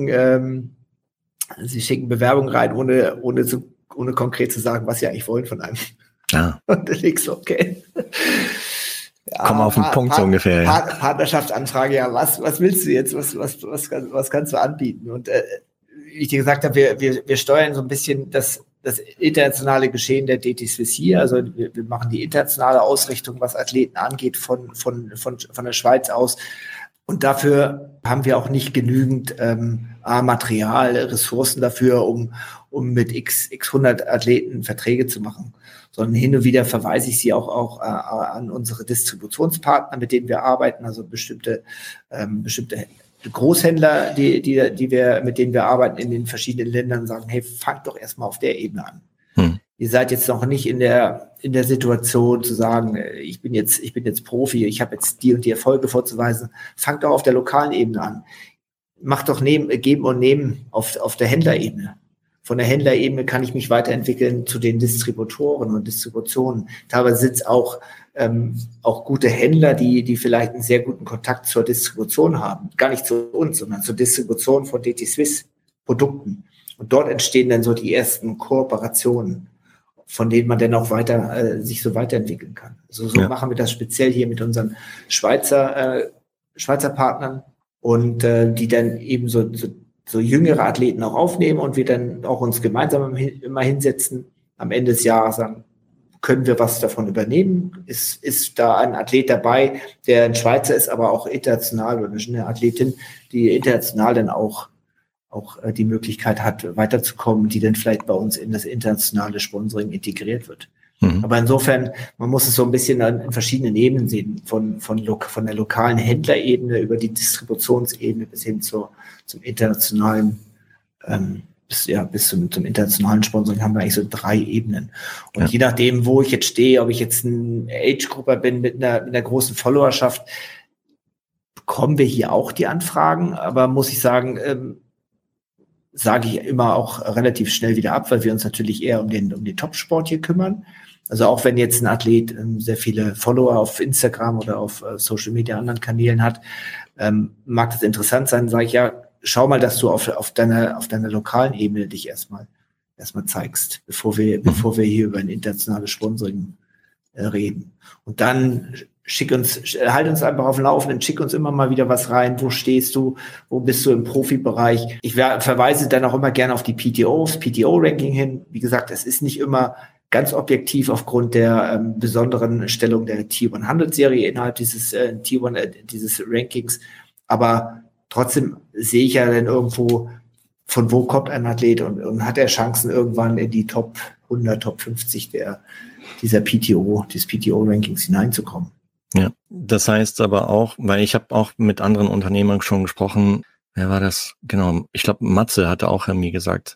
Bewerbungen rein, ohne konkret zu sagen, was sie eigentlich wollen von einem. Ja. Und dann denkst du, okay. Ja, komm auf den Punkt so ungefähr. Ja. Partnerschaftsanfrage, ja, was willst du jetzt? Was kannst du anbieten? Und wie ich dir gesagt habe, wir steuern so ein bisschen das internationale Geschehen der DT Swiss hier. Also wir machen die internationale Ausrichtung, was Athleten angeht, von der Schweiz aus. Und dafür haben wir auch nicht genügend Material, Ressourcen dafür, um mit x 100 Athleten Verträge zu machen. Sondern hin und wieder verweise ich sie auch an unsere Distributionspartner, mit denen wir arbeiten, also bestimmte Großhändler, mit denen wir arbeiten in den verschiedenen Ländern, sagen, hey, fangt doch erstmal auf der Ebene an. Ihr seid jetzt noch nicht in der Situation zu sagen, ich bin jetzt Profi, ich habe jetzt die und die Erfolge vorzuweisen. Fangt doch auf der lokalen Ebene an. Macht doch Geben und Nehmen auf der Händlerebene. Von der Händlerebene kann ich mich weiterentwickeln zu den Distributoren und Distributionen. Teilweise sind es auch gute Händler, die vielleicht einen sehr guten Kontakt zur Distribution haben. Gar nicht zu uns, sondern zur Distribution von DT Swiss Produkten. Und dort entstehen dann so die ersten Kooperationen, von denen man dann auch sich so weiterentwickeln kann. Also so machen wir das speziell hier mit unseren Schweizer Partnern und die dann eben so jüngere Athleten auch aufnehmen und wir dann auch uns gemeinsam immer hinsetzen, am Ende des Jahres sagen, können wir was davon übernehmen? Ist da ein Athlet dabei, der ein Schweizer ist, aber auch international oder eine Athletin, die international dann auch die Möglichkeit hat, weiterzukommen, die dann vielleicht bei uns in das internationale Sponsoring integriert wird. Aber insofern, man muss es so ein bisschen in verschiedenen Ebenen sehen, von der lokalen Händlerebene über die Distributionsebene bis hin zum internationalen, bis zum internationalen Sponsoring haben wir eigentlich so 3 Ebenen. Und je nachdem, wo ich jetzt stehe, ob ich jetzt ein Age-Grupper bin mit einer großen Followerschaft, bekommen wir hier auch die Anfragen, aber muss ich sagen, sage ich immer auch relativ schnell wieder ab, weil wir uns natürlich eher um den Top-Sport hier kümmern. Also auch wenn jetzt ein Athlet sehr viele Follower auf Instagram oder auf Social Media, anderen Kanälen hat, mag das interessant sein, sage ich ja, schau mal, dass du auf deiner lokalen Ebene dich erstmal zeigst, bevor wir hier über ein internationales Sponsoring reden. Und dann halt uns einfach auf dem Laufenden, schick uns immer mal wieder was rein. Wo stehst du? Wo bist du im Profibereich? Ich verweise dann auch immer gerne auf die aufs PTO-Ranking hin. Wie gesagt, es ist nicht immer ganz objektiv aufgrund der besonderen Stellung der T100-Serie innerhalb dieses dieses Rankings. Aber trotzdem sehe ich ja dann irgendwo, von wo kommt ein Athlet und hat er Chancen, irgendwann in die Top 100, Top 50 des PTO-Rankings hineinzukommen. Ja, das heißt aber auch, weil ich habe auch mit anderen Unternehmern schon gesprochen, wer war das? Genau, ich glaube Matze hatte auch mir gesagt,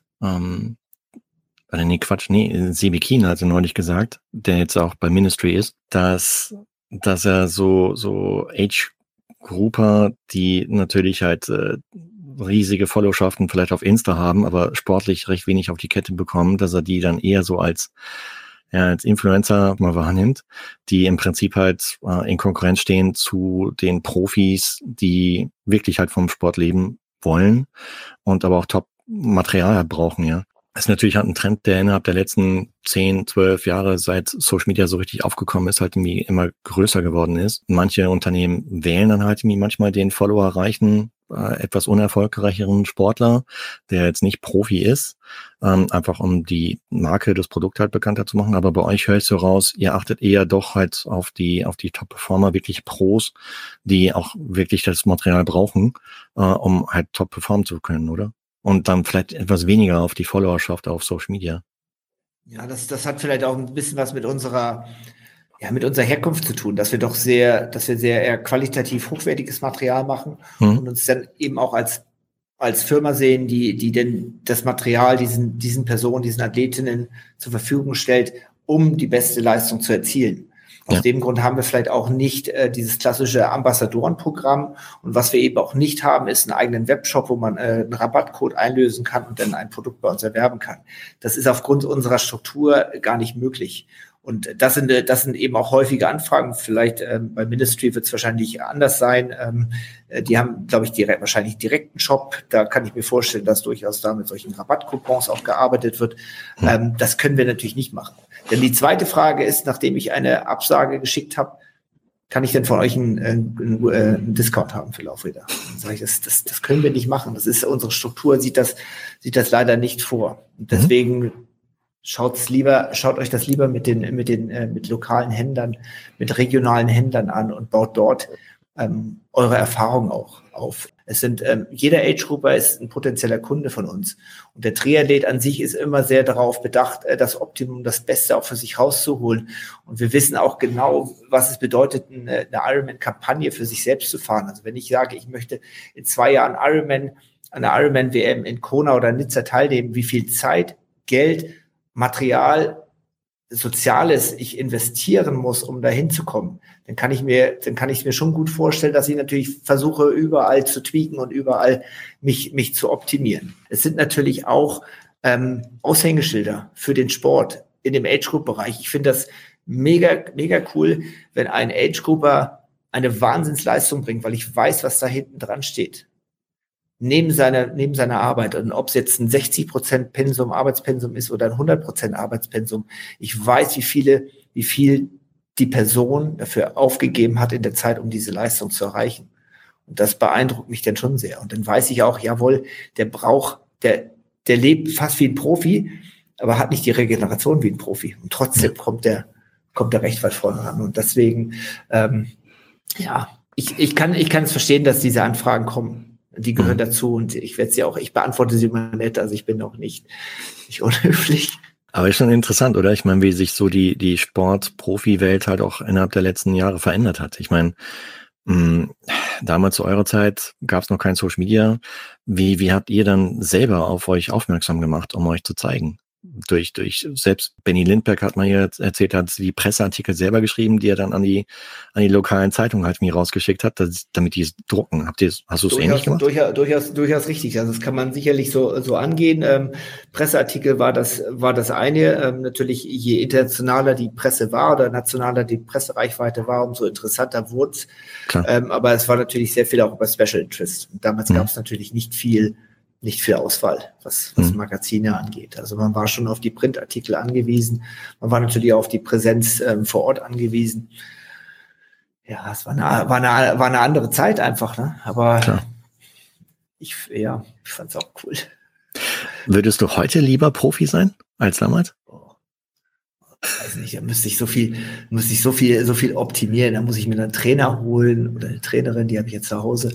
Sebi Kien hatte neulich gesagt, der jetzt auch bei Ministry ist, dass er so Age Grouper, die natürlich halt riesige Followschaften vielleicht auf Insta haben, aber sportlich recht wenig auf die Kette bekommen, dass er die dann eher so als Influencer mal wahrnimmt, die im Prinzip halt in Konkurrenz stehen zu den Profis, die wirklich halt vom Sport leben wollen und aber auch Top-Material brauchen, ja. Das ist natürlich halt ein Trend, der innerhalb der letzten 10, 12 Jahre, seit Social Media so richtig aufgekommen ist, halt irgendwie immer größer geworden ist. Manche Unternehmen wählen dann halt irgendwie manchmal den Follower-reichen, etwas unerfolgreicheren Sportler, der jetzt nicht Profi ist, einfach um die Marke, das Produkt halt bekannter zu machen. Aber bei euch höre ich so raus, ihr achtet eher doch halt auf die Top-Performer, wirklich Pros, die auch wirklich das Material brauchen, um halt top performen zu können, oder? Und dann vielleicht etwas weniger auf die Followerschaft auf Social Media. Ja, das hat vielleicht auch ein bisschen was mit unserer Herkunft zu tun, dass wir sehr eher qualitativ hochwertiges Material machen und uns dann eben auch als Firma sehen, die denn das Material diesen Personen, diesen Athletinnen zur Verfügung stellt, um die beste Leistung zu erzielen. Aus dem Grund haben wir vielleicht auch nicht dieses klassische Ambassadorenprogramm. Und was wir eben auch nicht haben, ist einen eigenen Webshop, wo man einen Rabattcode einlösen kann und dann ein Produkt bei uns erwerben kann. Das ist aufgrund unserer Struktur gar nicht möglich. Und das sind eben auch häufige Anfragen. Vielleicht bei Ministry wird es wahrscheinlich anders sein. Die haben, glaube ich, wahrscheinlich direkt einen Shop. Da kann ich mir vorstellen, dass durchaus da mit solchen Rabattcoupons auch gearbeitet wird. Das können wir natürlich nicht machen. Denn die zweite Frage ist, nachdem ich eine Absage geschickt habe, kann ich denn von euch einen Discount haben für Laufräder? Dann sage ich, das können wir nicht machen. Das ist unsere Struktur, sieht das leider nicht vor. Und deswegen schaut euch das lieber mit lokalen Händlern, mit regionalen Händlern an und baut dort eure Erfahrungen auch auf. Jeder Age-Grouper ist ein potenzieller Kunde von uns. Und der Triathlet an sich ist immer sehr darauf bedacht, das Optimum, das Beste auch für sich rauszuholen. Und wir wissen auch genau, was es bedeutet, eine Ironman-Kampagne für sich selbst zu fahren. Also wenn ich sage, ich möchte in 2 Jahren an der Ironman-WM in Kona oder Nizza teilnehmen, wie viel Zeit, Geld, Material, Soziales ich investieren muss, um dahin zu kommen, dann kann ich mir schon gut vorstellen, dass ich natürlich versuche, überall zu tweaken und überall mich zu optimieren. Es sind natürlich auch Aushängeschilder für den Sport in dem Age-Group-Bereich. Ich finde das mega, mega cool, wenn ein Age-Grouper eine Wahnsinnsleistung bringt, weil ich weiß, was da hinten dran steht. Neben seiner Arbeit, und ob es jetzt ein 60% Arbeitspensum ist oder ein 100% Arbeitspensum, ich weiß, wie viel die Person dafür aufgegeben hat in der Zeit, um diese Leistung zu erreichen. Und das beeindruckt mich dann schon sehr. Und dann weiß ich auch, jawohl, der lebt fast wie ein Profi, aber hat nicht die Regeneration wie ein Profi. Und trotzdem kommt der recht weit vorne ran. Und deswegen, ich kann es verstehen, dass diese Anfragen kommen. Die gehören dazu und ich beantworte sie immer nett, also ich bin auch nicht unhöflich. Aber ist schon interessant, oder? Ich meine, wie sich so die Sport-Profi-Welt halt auch innerhalb der letzten Jahre verändert hat. Ich meine, damals zu eurer Zeit gab es noch kein Social Media. Wie habt ihr dann selber auf euch aufmerksam gemacht, um euch zu zeigen? Durch selbst Benny Lindbergh hat man ja erzählt, hat die Presseartikel selber geschrieben, die er dann an die lokalen Zeitungen halt mir rausgeschickt hat, damit die es drucken. Hast du es ähnlich gemacht? Durchaus richtig. Also das kann man sicherlich so angehen. Presseartikel war das eine. Natürlich, je internationaler die Presse war oder nationaler die Pressereichweite war, umso interessanter wurde es. Aber es war natürlich sehr viel auch über Special Interest. Und damals gab es natürlich nicht viel Auswahl, was Magazine angeht. Also man war schon auf die Printartikel angewiesen. Man war natürlich auch auf die Präsenz vor Ort angewiesen. Ja, es war eine andere Zeit einfach, ne? Aber ich fand es auch cool. Würdest du heute lieber Profi sein als damals? Weiß nicht, da müsste ich so viel optimieren. Da muss ich mir einen Trainer holen oder eine Trainerin, die habe ich jetzt zu Hause.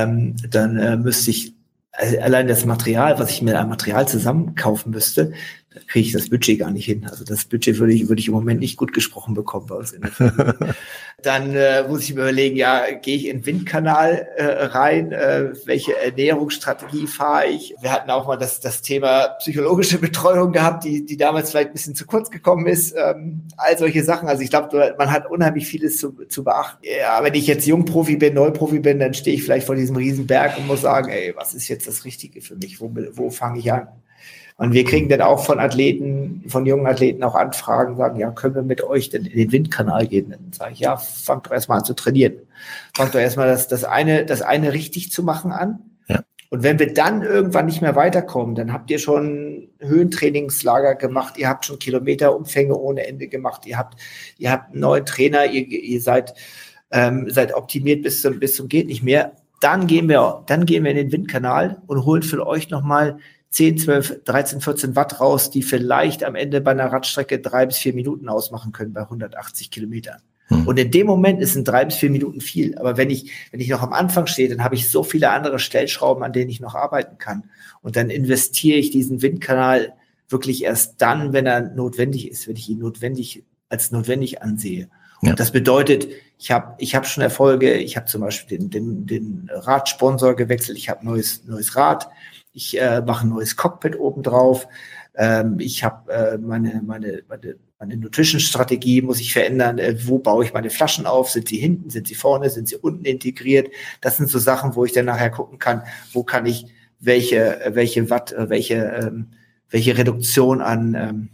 Dann müsste ich allein das Material, was ich mir an Material zusammenkaufen müsste, kriege ich das Budget gar nicht hin. Also das Budget würde ich im Moment nicht gut gesprochen bekommen bei uns in der Familie. Dann muss ich mir überlegen, gehe ich in den Windkanal rein? Welche Ernährungsstrategie fahre ich? Wir hatten auch mal das Thema psychologische Betreuung gehabt, die damals vielleicht ein bisschen zu kurz gekommen ist. All solche Sachen. Also ich glaube, man hat unheimlich vieles zu beachten. Ja, wenn ich jetzt Jungprofi bin, Neuprofi bin, dann stehe ich vielleicht vor diesem Riesenberg und muss sagen, was ist jetzt das Richtige für mich? Wo fange ich an? Und wir kriegen dann auch von jungen Athleten auch Anfragen, sagen, können wir mit euch denn in den Windkanal gehen? Dann sage ich, fangt doch erstmal an zu trainieren. Fangt doch erstmal das eine richtig zu machen an. Ja. Und wenn wir dann irgendwann nicht mehr weiterkommen, dann habt ihr schon Höhentrainingslager gemacht, ihr habt schon Kilometerumfänge ohne Ende gemacht, ihr habt einen neuen Trainer, ihr seid optimiert bis zum geht nicht mehr. Dann gehen wir in den Windkanal und holen für euch nochmal 10, 12, 13, 14 Watt raus, die vielleicht am Ende bei einer Radstrecke 3 bis 4 Minuten ausmachen können bei 180 Kilometern. Und in dem Moment sind 3 bis 4 Minuten viel. Aber wenn ich noch am Anfang stehe, dann habe ich so viele andere Stellschrauben, an denen ich noch arbeiten kann. Und dann investiere ich diesen Windkanal wirklich erst dann, wenn er notwendig ist, wenn ich ihn als notwendig ansehe. Ja. Und das bedeutet, ich hab schon Erfolge. Ich habe zum Beispiel den Radsponsor gewechselt. Ich habe neues Rad. Ich mache ein neues Cockpit obendrauf. Ich habe meine Nutrition-Strategie muss ich verändern. Wo baue ich meine Flaschen auf? Sind sie hinten? Sind sie vorne? Sind sie unten integriert? Das sind so Sachen, wo ich dann nachher gucken kann, wo kann ich welche Watt, welche Reduktion an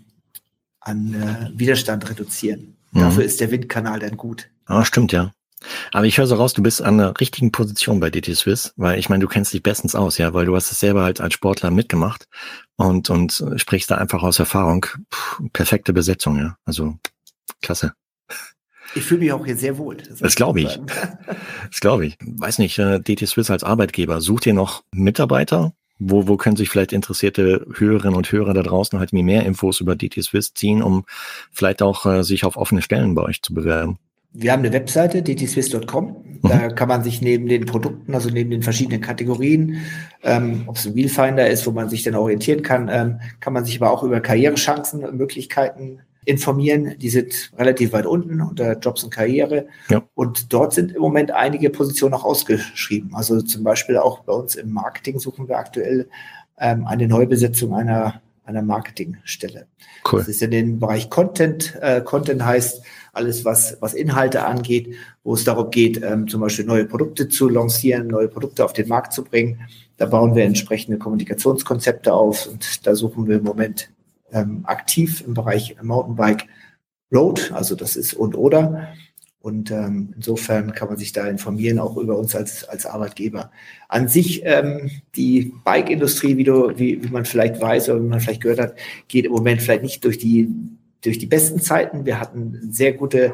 Widerstand reduzieren. Dafür ist der Windkanal dann gut. Ah, stimmt, ja. Aber ich höre so raus, du bist an der richtigen Position bei DT Swiss, weil ich meine, du kennst dich bestens aus, ja, weil du hast es selber halt als Sportler mitgemacht und sprichst da einfach aus Erfahrung. Perfekte Besetzung, ja. Also, klasse. Ich fühle mich auch hier sehr wohl. Das glaube ich. Das glaube ich. Weiß nicht, DT Swiss als Arbeitgeber, sucht ihr noch Mitarbeiter? Wo können sich vielleicht interessierte Hörerinnen und Hörer da draußen halt mehr Infos über DT Swiss ziehen, um vielleicht auch sich auf offene Stellen bei euch zu bewerben? Wir haben eine Webseite, dtswiss.com. Da kann man sich neben den Produkten, also neben den verschiedenen Kategorien, ob es ein Wheelfinder ist, wo man sich dann orientieren kann, kann man sich aber auch über Karrierechancen und Möglichkeiten informieren. Die sind relativ weit unten unter Jobs und Karriere. Ja. Und dort sind im Moment einige Positionen auch ausgeschrieben. Also zum Beispiel auch bei uns im Marketing suchen wir aktuell eine Neubesetzung einer Marketingstelle. Cool. Das ist in den Bereich Content. Content heißt alles, was Inhalte angeht, wo es darum geht, zum Beispiel neue Produkte zu lancieren, neue Produkte auf den Markt zu bringen. Da bauen wir entsprechende Kommunikationskonzepte auf und da suchen wir im Moment aktiv im Bereich Mountainbike Road, also das ist oder. Und insofern kann man sich da informieren, auch über uns als Arbeitgeber. An sich, die Bike-Industrie, wie man vielleicht weiß oder wie man vielleicht gehört hat, geht im Moment vielleicht nicht durch die besten Zeiten. Wir hatten sehr gutes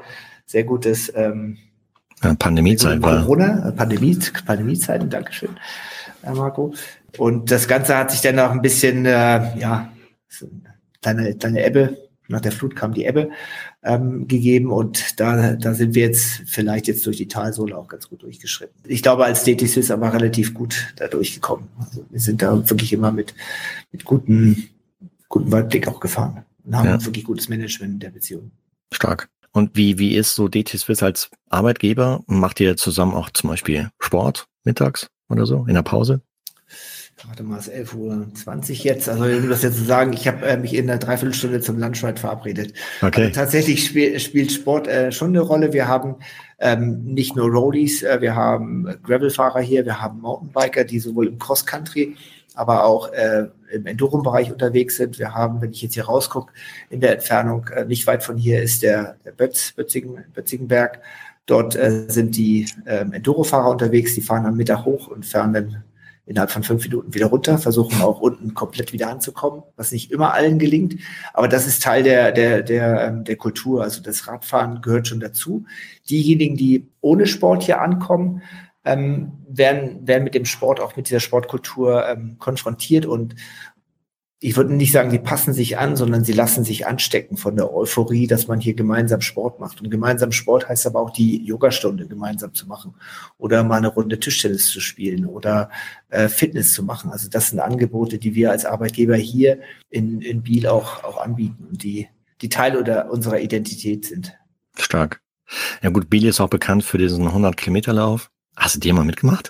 Pandemiezeit war. Pandemiezeiten, Dankeschön, Marco. Und das Ganze hat sich dann auch ein bisschen, kleine Ebbe, nach der Flut kam die Ebbe, gegeben und da sind wir jetzt vielleicht durch die Talsohle auch ganz gut durchgeschritten. Ich glaube, als DT Swiss aber relativ gut da durchgekommen. Also wir sind da wirklich immer mit gutem Weitblick auch gefahren und haben wirklich gutes Management der Beziehung. Stark. Und wie ist so DT Swiss als Arbeitgeber? Macht ihr zusammen auch zum Beispiel Sport mittags oder so in der Pause? Warte mal, es ist 11:20 Uhr jetzt. Also, um das jetzt zu sagen, ich habe mich in einer Dreiviertelstunde zum Lunchfight verabredet. Okay. Also, tatsächlich spielt Sport schon eine Rolle. Wir haben nicht nur Roadies, wir haben Gravelfahrer hier, wir haben Mountainbiker, die sowohl im Cross-Country, aber auch im Enduro-Bereich unterwegs sind. Wir haben, wenn ich jetzt hier rausgucke, in der Entfernung nicht weit von hier ist der Bötzingenberg. Dort sind die Enduro-Fahrer unterwegs, die fahren am Mittag hoch und fahren dann innerhalb von 5 Minuten wieder runter, versuchen auch unten komplett wieder anzukommen, was nicht immer allen gelingt. Aber das ist Teil der Kultur. Also das Radfahren gehört schon dazu. Diejenigen, die ohne Sport hier ankommen, werden mit dem Sport, auch mit dieser Sportkultur konfrontiert und ich würde nicht sagen, die passen sich an, sondern sie lassen sich anstecken von der Euphorie, dass man hier gemeinsam Sport macht. Und gemeinsam Sport heißt aber auch die Yogastunde gemeinsam zu machen oder mal eine Runde Tischtennis zu spielen oder Fitness zu machen. Also das sind Angebote, die wir als Arbeitgeber hier in Biel auch anbieten und die Teil unserer Identität sind. Stark. Ja gut, Biel ist auch bekannt für diesen 100-Kilometer-Lauf. Hast du den mal mitgemacht?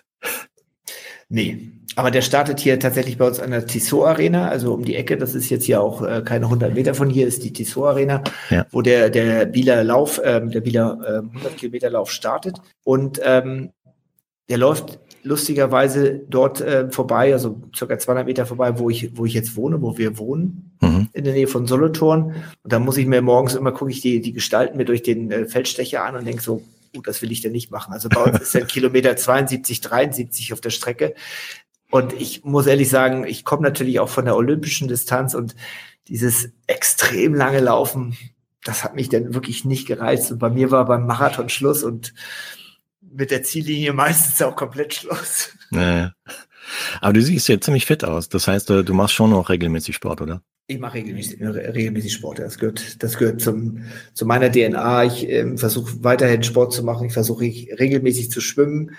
Nee, aber der startet hier tatsächlich bei uns an der Tissot Arena, also um die Ecke. Das ist jetzt hier auch keine 100 Meter von hier, ist die Tissot Arena, wo der Bieler Lauf, der Bieler 100-Kilometer-Lauf startet. Und der läuft lustigerweise dort vorbei, also circa 200 Meter vorbei, wo ich jetzt wohne, wo wir wohnen, in der Nähe von Solothurn. Und da muss ich mir morgens immer, gucke ich die Gestalten mir durch den Feldstecher an und denke so, das will ich denn nicht machen. Also bei uns ist der Kilometer 72, 73 auf der Strecke. Und ich muss ehrlich sagen, ich komme natürlich auch von der olympischen Distanz und dieses extrem lange Laufen, das hat mich dann wirklich nicht gereizt. Und bei mir war beim Marathon Schluss und mit der Ziellinie meistens auch komplett Schluss. Naja. Aber du siehst ja ziemlich fit aus. Das heißt, du machst schon noch regelmäßig Sport, oder? Ich mache regelmäßig Sport. Das gehört zu meiner DNA. Ich versuche weiterhin Sport zu machen. Ich versuche regelmäßig zu schwimmen,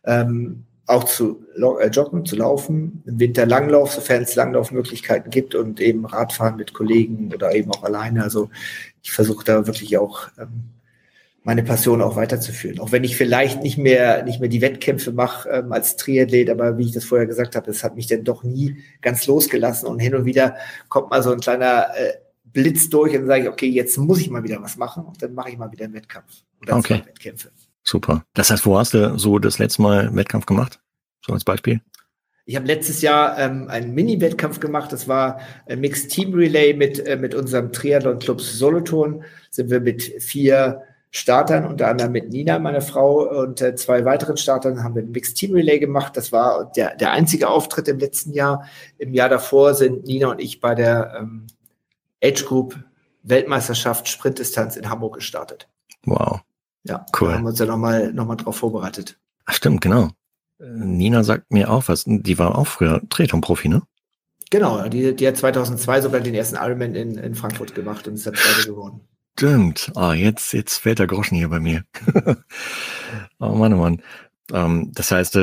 auch zu joggen, zu laufen. Im Winter Langlauf, sofern es Langlaufmöglichkeiten gibt und eben Radfahren mit Kollegen oder eben auch alleine. Also ich versuche da wirklich auch meine Passion auch weiterzuführen. Auch wenn ich vielleicht nicht mehr die Wettkämpfe mache als Triathlet, aber wie ich das vorher gesagt habe, das hat mich dann doch nie ganz losgelassen und hin und wieder kommt mal so ein kleiner Blitz durch und dann sage ich, okay, jetzt muss ich mal wieder was machen und dann mache ich mal wieder einen Wettkampf oder zwei Wettkämpfe. Super. Das heißt, wo hast du so das letzte Mal einen Wettkampf gemacht? So als Beispiel? Ich habe letztes Jahr einen Mini-Wettkampf gemacht. Das war ein Mixed Team Relay mit unserem Triathlon-Club Solothurn. Sind wir mit 4 Startern, unter anderem mit Nina, meiner Frau, und 2 weiteren Startern haben wir ein Mixed Team Relay gemacht. Das war der einzige Auftritt im letzten Jahr. Im Jahr davor sind Nina und ich bei der Age Group Weltmeisterschaft Sprintdistanz in Hamburg gestartet. Wow. Ja, cool. Da haben wir uns ja nochmal drauf vorbereitet. Ach stimmt, genau. Nina sagt mir auch was. Die war auch früher Triathlon-Profi, ne? Genau, die hat 2002 sogar den ersten Ironman in Frankfurt gemacht und ist dann Zweite geworden. Stimmt. Jetzt fällt der Groschen hier bei mir. Oh Mann, oh Mann. Das heißt,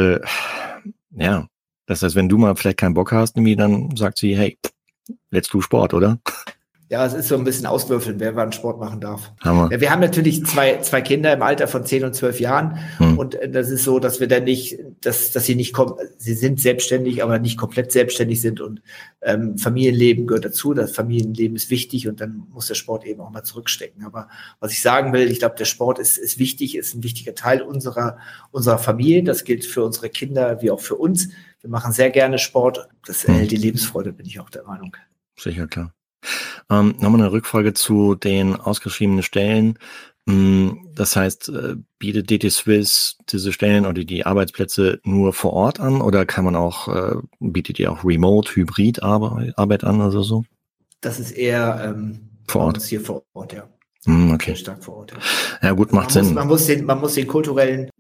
wenn du mal vielleicht keinen Bock hast, dann sagt sie, hey, let's do Sport, oder? Ja, es ist so ein bisschen auswürfeln, wer wann Sport machen darf. Hammer. Ja, wir haben natürlich zwei Kinder im Alter von 10 und 12 Jahren. Und das ist so, dass wir dann nicht, dass sie nicht kommen, sie sind selbstständig, aber nicht komplett selbstständig sind. Und Familienleben gehört dazu. Das Familienleben ist wichtig und dann muss der Sport eben auch mal zurückstecken. Aber was ich sagen will, ich glaube, der Sport ist wichtig, ist ein wichtiger Teil unserer Familie. Das gilt für unsere Kinder wie auch für uns. Wir machen sehr gerne Sport. Das erhält die Lebensfreude, bin ich auch der Meinung. Sicher, klar. Nochmal eine Rückfrage zu den ausgeschriebenen Stellen. Das heißt, bietet DT Swiss diese Stellen oder die Arbeitsplätze nur vor Ort an oder kann man auch, bietet ihr auch Remote, Hybrid Arbeit an oder so? Das ist eher vor Ort. Hier vor Ort, ja. Okay. Sehr stark vor Ort, ja. Ja gut, macht Sinn. Man muss die kulturelle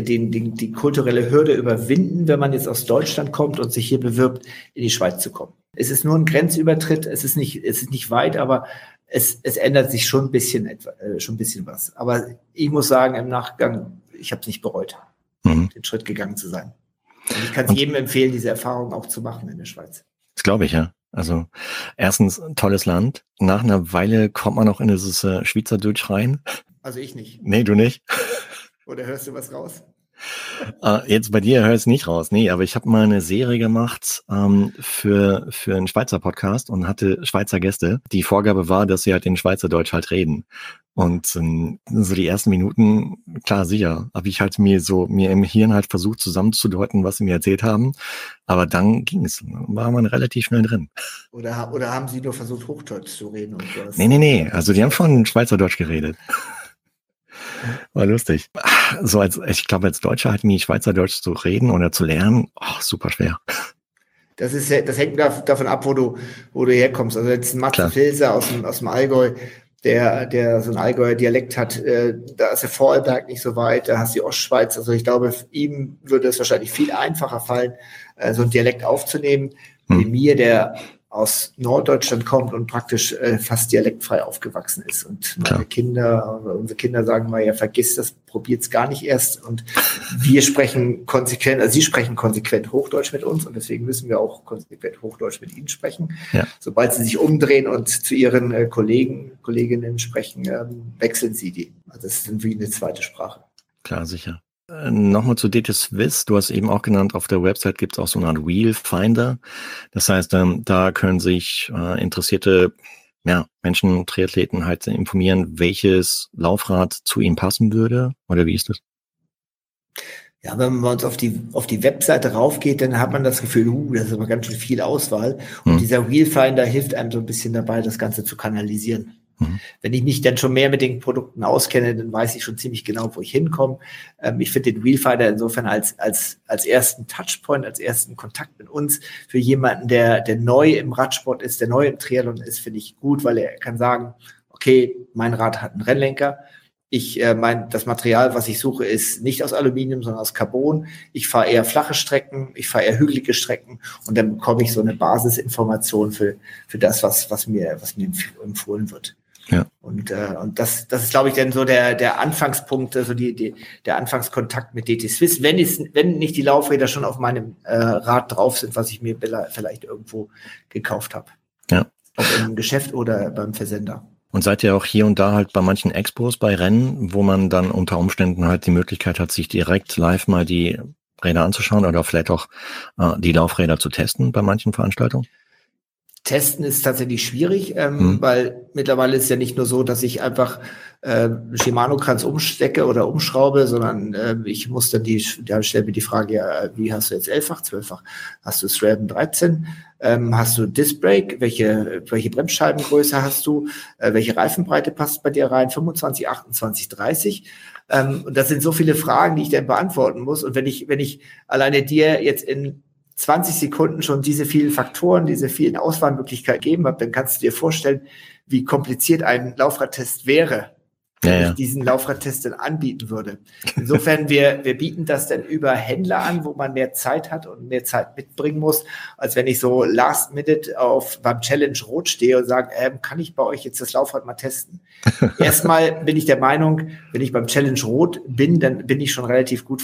Hürde überwinden, wenn man jetzt aus Deutschland kommt und sich hier bewirbt, in die Schweiz zu kommen. Es ist nur ein Grenzübertritt, es ist nicht weit, aber es ändert sich schon ein bisschen was. Aber ich muss sagen, im Nachgang, ich habe es nicht bereut, den Schritt gegangen zu sein. Und ich kann es jedem empfehlen, diese Erfahrung auch zu machen in der Schweiz. Das glaube ich, ja. Also erstens ein tolles Land. Nach einer Weile kommt man auch in dieses Schweizerdeutsch rein. Also ich nicht. Nee, du nicht. Oder hörst du was raus? Jetzt bei dir hörst du nicht raus. Nee, aber ich habe mal eine Serie gemacht für einen Schweizer Podcast und hatte Schweizer Gäste. Die Vorgabe war, dass sie halt in Schweizerdeutsch halt reden. Und so die ersten Minuten, klar, sicher, habe ich halt mir im Hirn halt versucht zusammenzudeuten, was sie mir erzählt haben. Aber dann ging es, war man relativ schnell drin. Oder haben sie nur versucht, Hochdeutsch zu reden? Und was? Nee, also die haben schon Schweizerdeutsch geredet. War lustig. So ich glaube, als Deutscher halt nie Schweizerdeutsch zu reden oder zu lernen, super schwer. Das hängt davon ab, wo du herkommst. Also jetzt Matze Filser aus dem Allgäu, der so einen Allgäuer Dialekt hat, da ist der Vorarlberg nicht so weit, da hast du die Ostschweiz. Also ich glaube, ihm würde es wahrscheinlich viel einfacher fallen, so einen Dialekt aufzunehmen, wie mir, der aus Norddeutschland kommt und praktisch fast dialektfrei aufgewachsen ist. Und unsere Kinder sagen mal, ja, vergiss das, probiert's gar nicht erst. Und wir sprechen konsequent, also sie sprechen konsequent Hochdeutsch mit uns und deswegen müssen wir auch konsequent Hochdeutsch mit ihnen sprechen. Ja. Sobald sie sich umdrehen und zu ihren Kolleginnen sprechen, wechseln sie die. Also das ist wie eine zweite Sprache. Klar, sicher. Nochmal zu DT-Swiss. Du hast eben auch genannt, auf der Website gibt es auch so eine Art Wheel Finder. Das heißt, da können sich interessierte Menschen, Triathleten halt informieren, welches Laufrad zu ihnen passen würde. Oder wie ist das? Ja, wenn man uns auf die Webseite raufgeht, dann hat man das Gefühl, das ist aber ganz schön viel Auswahl. Und dieser Wheel Finder hilft einem so ein bisschen dabei, das Ganze zu kanalisieren. Wenn ich mich dann schon mehr mit den Produkten auskenne, dann weiß ich schon ziemlich genau, wo ich hinkomme. Ich finde den Wheelfinder insofern als ersten Touchpoint, als ersten Kontakt mit uns für jemanden, der neu im Radsport ist, der neu im Triathlon ist, finde ich gut, weil er kann sagen, okay, mein Rad hat einen Rennlenker. Das Material, was ich suche, ist nicht aus Aluminium, sondern aus Carbon. Ich fahre eher flache Strecken, ich fahre eher hügelige Strecken und dann bekomme ich so eine Basisinformation für das, was mir empfohlen wird. Ja. Und das ist, glaube ich, dann so der Anfangspunkt, also der Anfangskontakt mit DT-Swiss, wenn nicht die Laufräder schon auf meinem Rad drauf sind, was ich mir vielleicht irgendwo gekauft habe. Ja. Ob im Geschäft oder beim Versender. Und seid ihr auch hier und da halt bei manchen Expos, bei Rennen, wo man dann unter Umständen halt die Möglichkeit hat, sich direkt live mal die Räder anzuschauen oder vielleicht auch die Laufräder zu testen bei manchen Veranstaltungen? Testen ist tatsächlich schwierig, weil mittlerweile ist ja nicht nur so, dass ich einfach Shimano-Kranz umstecke oder umschraube, sondern ich muss dann stelle mir die Frage, ja, wie hast du jetzt 11-fach, 12-fach? Hast du SRAM 13? Hast du Disc Brake? Welche Bremsscheibengröße hast du? Welche Reifenbreite passt bei dir rein? 25, 28, 30? Und das sind so viele Fragen, die ich dann beantworten muss. Und wenn ich alleine dir jetzt in 20 Sekunden schon diese vielen Faktoren, diese vielen Auswahlmöglichkeiten gegeben habe, dann kannst du dir vorstellen, wie kompliziert ein Laufradtest wäre, wenn ich diesen Laufradtest dann anbieten würde. Insofern, wir bieten das dann über Händler an, wo man mehr Zeit hat und mehr Zeit mitbringen muss, als wenn ich so last minute beim Challenge Rot stehe und sage, kann ich bei euch jetzt das Laufrad mal testen? Erstmal bin ich der Meinung, wenn ich beim Challenge Rot bin, dann bin ich schon relativ gut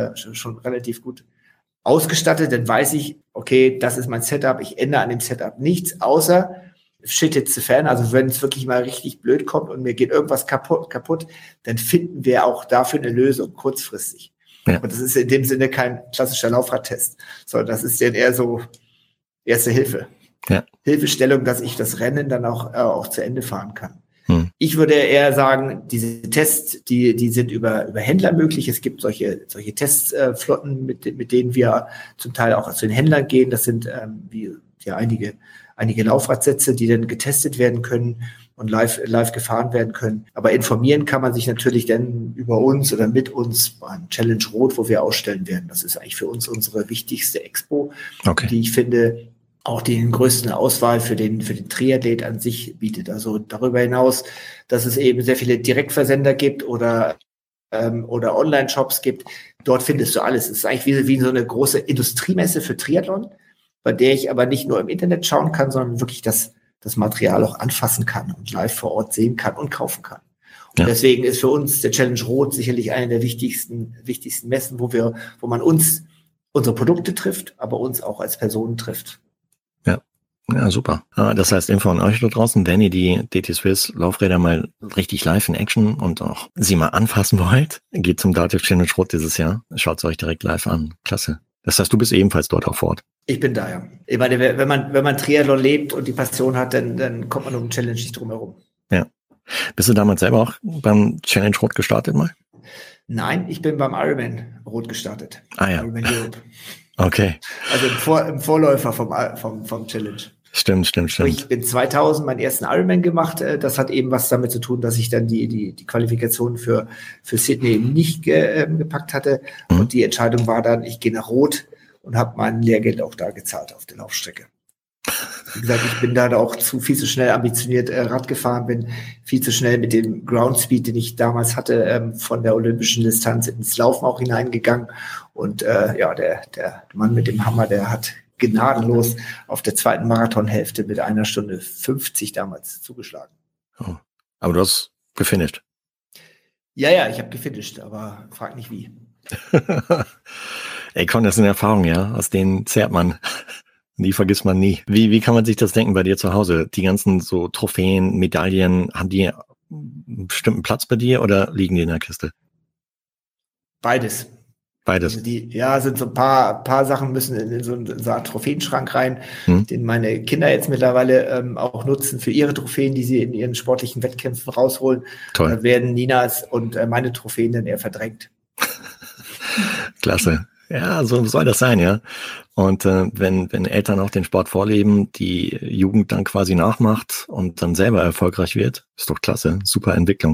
ausgestattet, dann weiß ich, okay, das ist mein Setup, ich ändere an dem Setup nichts, außer shit hits the fan, also wenn es wirklich mal richtig blöd kommt und mir geht irgendwas kaputt, dann finden wir auch dafür eine Lösung, kurzfristig. Ja. Und das ist in dem Sinne kein klassischer Laufradtest, sondern das ist dann eher so erste Hilfe. Ja. Hilfestellung, dass ich das Rennen dann auch zu Ende fahren kann. Ich würde eher diese Tests, die sind über Händler möglich. Es gibt solche Testflotten, mit denen wir zum Teil auch zu den Händlern gehen. Das sind einige Laufradsätze, die dann getestet werden können und live gefahren werden können. Aber informieren kann man sich natürlich dann über uns oder mit uns beim Challenge Rot, wo wir ausstellen werden. Das ist eigentlich für uns unsere wichtigste Expo, die ich finde, auch den größten Auswahl für den Triathlet an sich bietet. Also darüber hinaus, dass es eben sehr viele Direktversender gibt oder Online-Shops gibt. Dort findest du alles. Es ist eigentlich wie so eine große Industriemesse für Triathlon, bei der ich aber nicht nur im Internet schauen kann, sondern wirklich das Material auch anfassen kann und live vor Ort sehen kann und kaufen kann. Und deswegen ist für uns der Challenge Rot sicherlich eine der wichtigsten Messen, wo man uns, unsere Produkte trifft, aber uns auch als Personen trifft. Ja, super. Das heißt, Info an euch da draußen, wenn ihr die DT-Swiss Laufräder mal richtig live in Action und auch sie mal anfassen wollt, geht zum Dativ Challenge Rot dieses Jahr. Schaut es euch direkt live an. Klasse. Das heißt, du bist ebenfalls dort auch vor Ort. Ich bin da, ja. Ich meine, wenn man Triathlon lebt und die Passion hat, dann kommt man um den Challenge nicht drum herum. Ja. Bist du damals selber auch beim Challenge Rot gestartet mal? Nein, ich bin beim Ironman Rot gestartet. Ah ja. Ironman Europe. Okay. Also im Vorläufer vom Challenge. Stimmt. Ich bin 2000 meinen ersten Ironman gemacht. Das hat eben was damit zu tun, dass ich dann die Qualifikation für Sydney nicht gepackt hatte. Und die Entscheidung war dann, ich gehe nach Rot und habe mein Lehrgeld auch da gezahlt auf der Laufstrecke. Wie gesagt, ich bin da auch viel zu schnell ambitioniert Rad gefahren, bin viel zu schnell mit dem Ground Speed, den ich damals hatte, von der olympischen Distanz ins Laufen auch hineingegangen. Und der Mann mit dem Hammer, der hat gnadenlos auf der zweiten Marathonhälfte mit 1 Stunde 50 damals zugeschlagen. Oh. Aber du hast gefinisht. Ja, ich habe gefinisht, aber frag nicht wie. Ey, komm, das sind Erfahrungen, ja, aus denen zehrt man. Die vergisst man nie. Wie kann man sich das denken bei dir zu Hause? Die ganzen so Trophäen, Medaillen, haben die einen bestimmten Platz bei dir oder liegen die in der Kiste? Beides. Beides. Also sind so ein paar Sachen müssen in so einen Trophäenschrank rein, den meine Kinder jetzt mittlerweile auch nutzen für ihre Trophäen, die sie in ihren sportlichen Wettkämpfen rausholen. Toll. Da werden Ninas und meine Trophäen dann eher verdrängt. Klasse. Ja, so soll das sein, ja. Und wenn Eltern auch den Sport vorleben, die Jugend dann quasi nachmacht und dann selber erfolgreich wird, ist doch klasse. Super Entwicklung.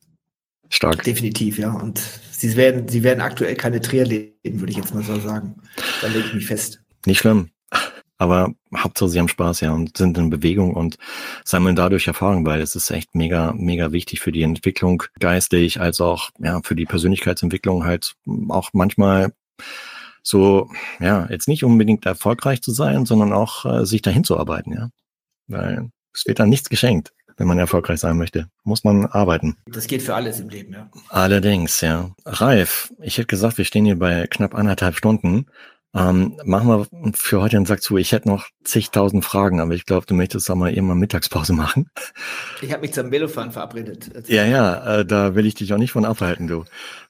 Stark. Definitiv, ja. Und sie werden aktuell keine Triathleten, würde ich jetzt mal so sagen. Da lege ich mich fest. Nicht schlimm. Aber Hauptsache sie haben Spaß, ja, und sind in Bewegung und sammeln dadurch Erfahrung, weil es ist echt mega, mega wichtig für die Entwicklung geistig, als auch, ja, für die Persönlichkeitsentwicklung halt auch manchmal so, ja, jetzt nicht unbedingt erfolgreich zu sein, sondern auch sich dahin zu arbeiten, ja. Weil es wird dann nichts geschenkt, wenn man erfolgreich sein möchte. Muss man arbeiten. Das geht für alles im Leben, ja. Allerdings, ja. Ralf, ich hätte gesagt, wir stehen hier bei knapp 1,5 Stunden. Machen wir für heute einen Sack zu. Ich hätte noch zigtausend Fragen, aber ich glaube, du möchtest auch mal irgendwann Mittagspause machen. Ich habe mich zum Velofahren verabredet. Ja, da will ich dich auch nicht von abhalten, du.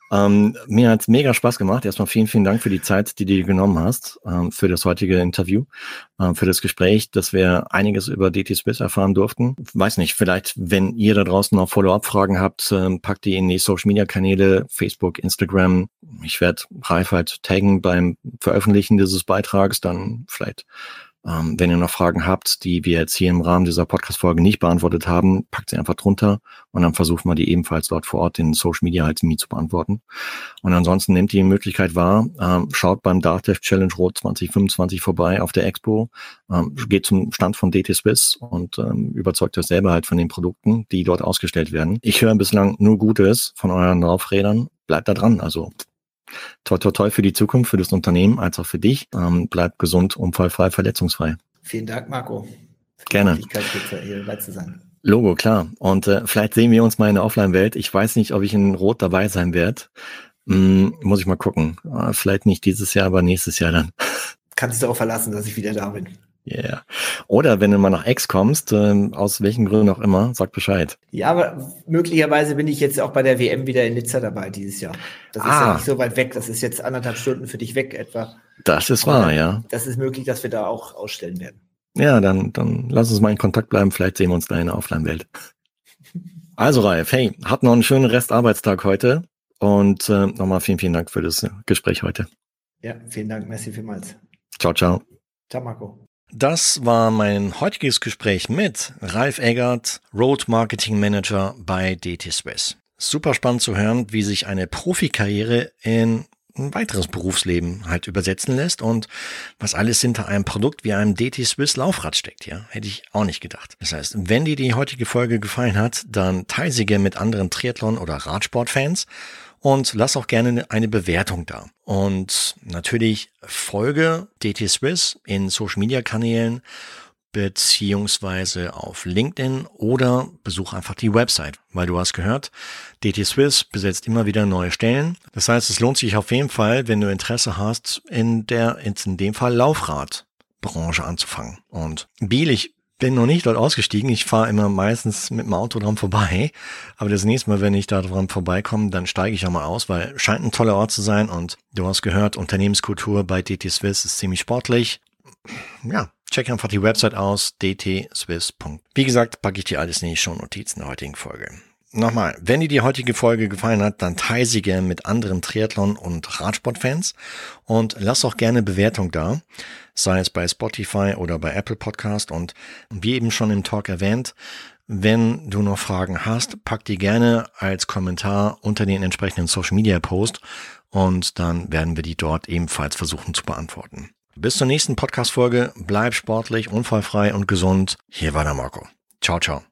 Mir hat's mega Spaß gemacht. Erstmal vielen Dank für die Zeit, die du dir genommen hast, für das heutige Interview, für das Gespräch, dass wir einiges über DT Swiss erfahren durften. Weiß nicht, vielleicht, wenn ihr da draußen noch Follow-up-Fragen habt, packt die in die Social-Media-Kanäle, Facebook, Instagram. Ich werde Ralf halt taggen beim Veröffentlichen dieses Beitrags, dann vielleicht wenn ihr noch Fragen habt, die wir jetzt hier im Rahmen dieser Podcast-Folge nicht beantwortet haben, packt sie einfach drunter und dann versuchen wir die ebenfalls dort vor Ort in Social Media halt zu beantworten. Und ansonsten nehmt die Möglichkeit wahr, schaut beim DATEV Challenge Rot 2025 vorbei auf der Expo, geht zum Stand von DT Swiss und überzeugt euch selber halt von den Produkten, die dort ausgestellt werden. Ich höre bislang nur Gutes von euren Laufrädern. Bleibt da dran, also toi für die Zukunft, für das Unternehmen, als auch für dich. Bleib gesund, unfallfrei, verletzungsfrei. Vielen Dank, Marco. Gerne. Für die Möglichkeit, hier dabei zu sein. Logo, klar. Und vielleicht sehen wir uns mal in der Offline-Welt. Ich weiß nicht, ob ich in Rot dabei sein werde. Muss ich mal gucken. Vielleicht nicht dieses Jahr, aber nächstes Jahr dann. Kannst du auch verlassen, dass ich wieder da bin. Ja. Yeah. Oder wenn du mal nach Aix kommst, aus welchen Gründen auch immer, sag Bescheid. Ja, aber möglicherweise bin ich jetzt auch bei der WM wieder in Nizza dabei dieses Jahr. Das ist ja nicht so weit weg. Das ist jetzt 1,5 Stunden für dich weg etwa. Das ist wahr, ja. Das ist möglich, dass wir da auch ausstellen werden. Ja, dann lass uns mal in Kontakt bleiben. Vielleicht sehen wir uns da in der Offline-Welt. Also Ralf, hey, habt noch einen schönen Restarbeitstag heute. Und nochmal vielen Dank für das Gespräch heute. Ja, vielen Dank. Merci vielmals. Ciao. Ciao, Marco. Das war mein heutiges Gespräch mit Ralf Eggert, Road Marketing Manager bei DT Swiss. Super spannend zu hören, wie sich eine Profikarriere in ein weiteres Berufsleben halt übersetzen lässt und was alles hinter einem Produkt wie einem DT Swiss Laufrad steckt, ja, hätte ich auch nicht gedacht. Das heißt, wenn dir die heutige Folge gefallen hat, dann teile sie gerne mit anderen Triathlon- oder Radsportfans und lass auch gerne eine Bewertung da. Und natürlich folge DT Swiss in Social-Media-Kanälen beziehungsweise auf LinkedIn oder besuch einfach die Website, weil du hast gehört, DT Swiss besetzt immer wieder neue Stellen. Das heißt, es lohnt sich auf jeden Fall, wenn du Interesse hast, in dem Fall Laufradbranche anzufangen. Und Biel, ich bin noch nicht dort ausgestiegen. Ich fahre immer meistens mit dem Auto dran vorbei. Aber das nächste Mal, wenn ich da dran vorbeikomme, dann steige ich auch mal aus, weil scheint ein toller Ort zu sein. Und du hast gehört, Unternehmenskultur bei DT Swiss ist ziemlich sportlich. Ja, check einfach die Website aus, dtswiss. Wie gesagt, packe ich dir alles in die Shownotizen der heutigen Folge. Nochmal, wenn dir die heutige Folge gefallen hat, dann teile sie gerne mit anderen Triathlon- und Radsportfans und lass auch gerne Bewertung da, sei es bei Spotify oder bei Apple Podcast. Und wie eben schon im Talk erwähnt, wenn du noch Fragen hast, pack die gerne als Kommentar unter den entsprechenden Social Media Post und dann werden wir die dort ebenfalls versuchen zu beantworten. Bis zur nächsten Podcast-Folge, bleib sportlich, unfallfrei und gesund. Hier war der Marco. Ciao.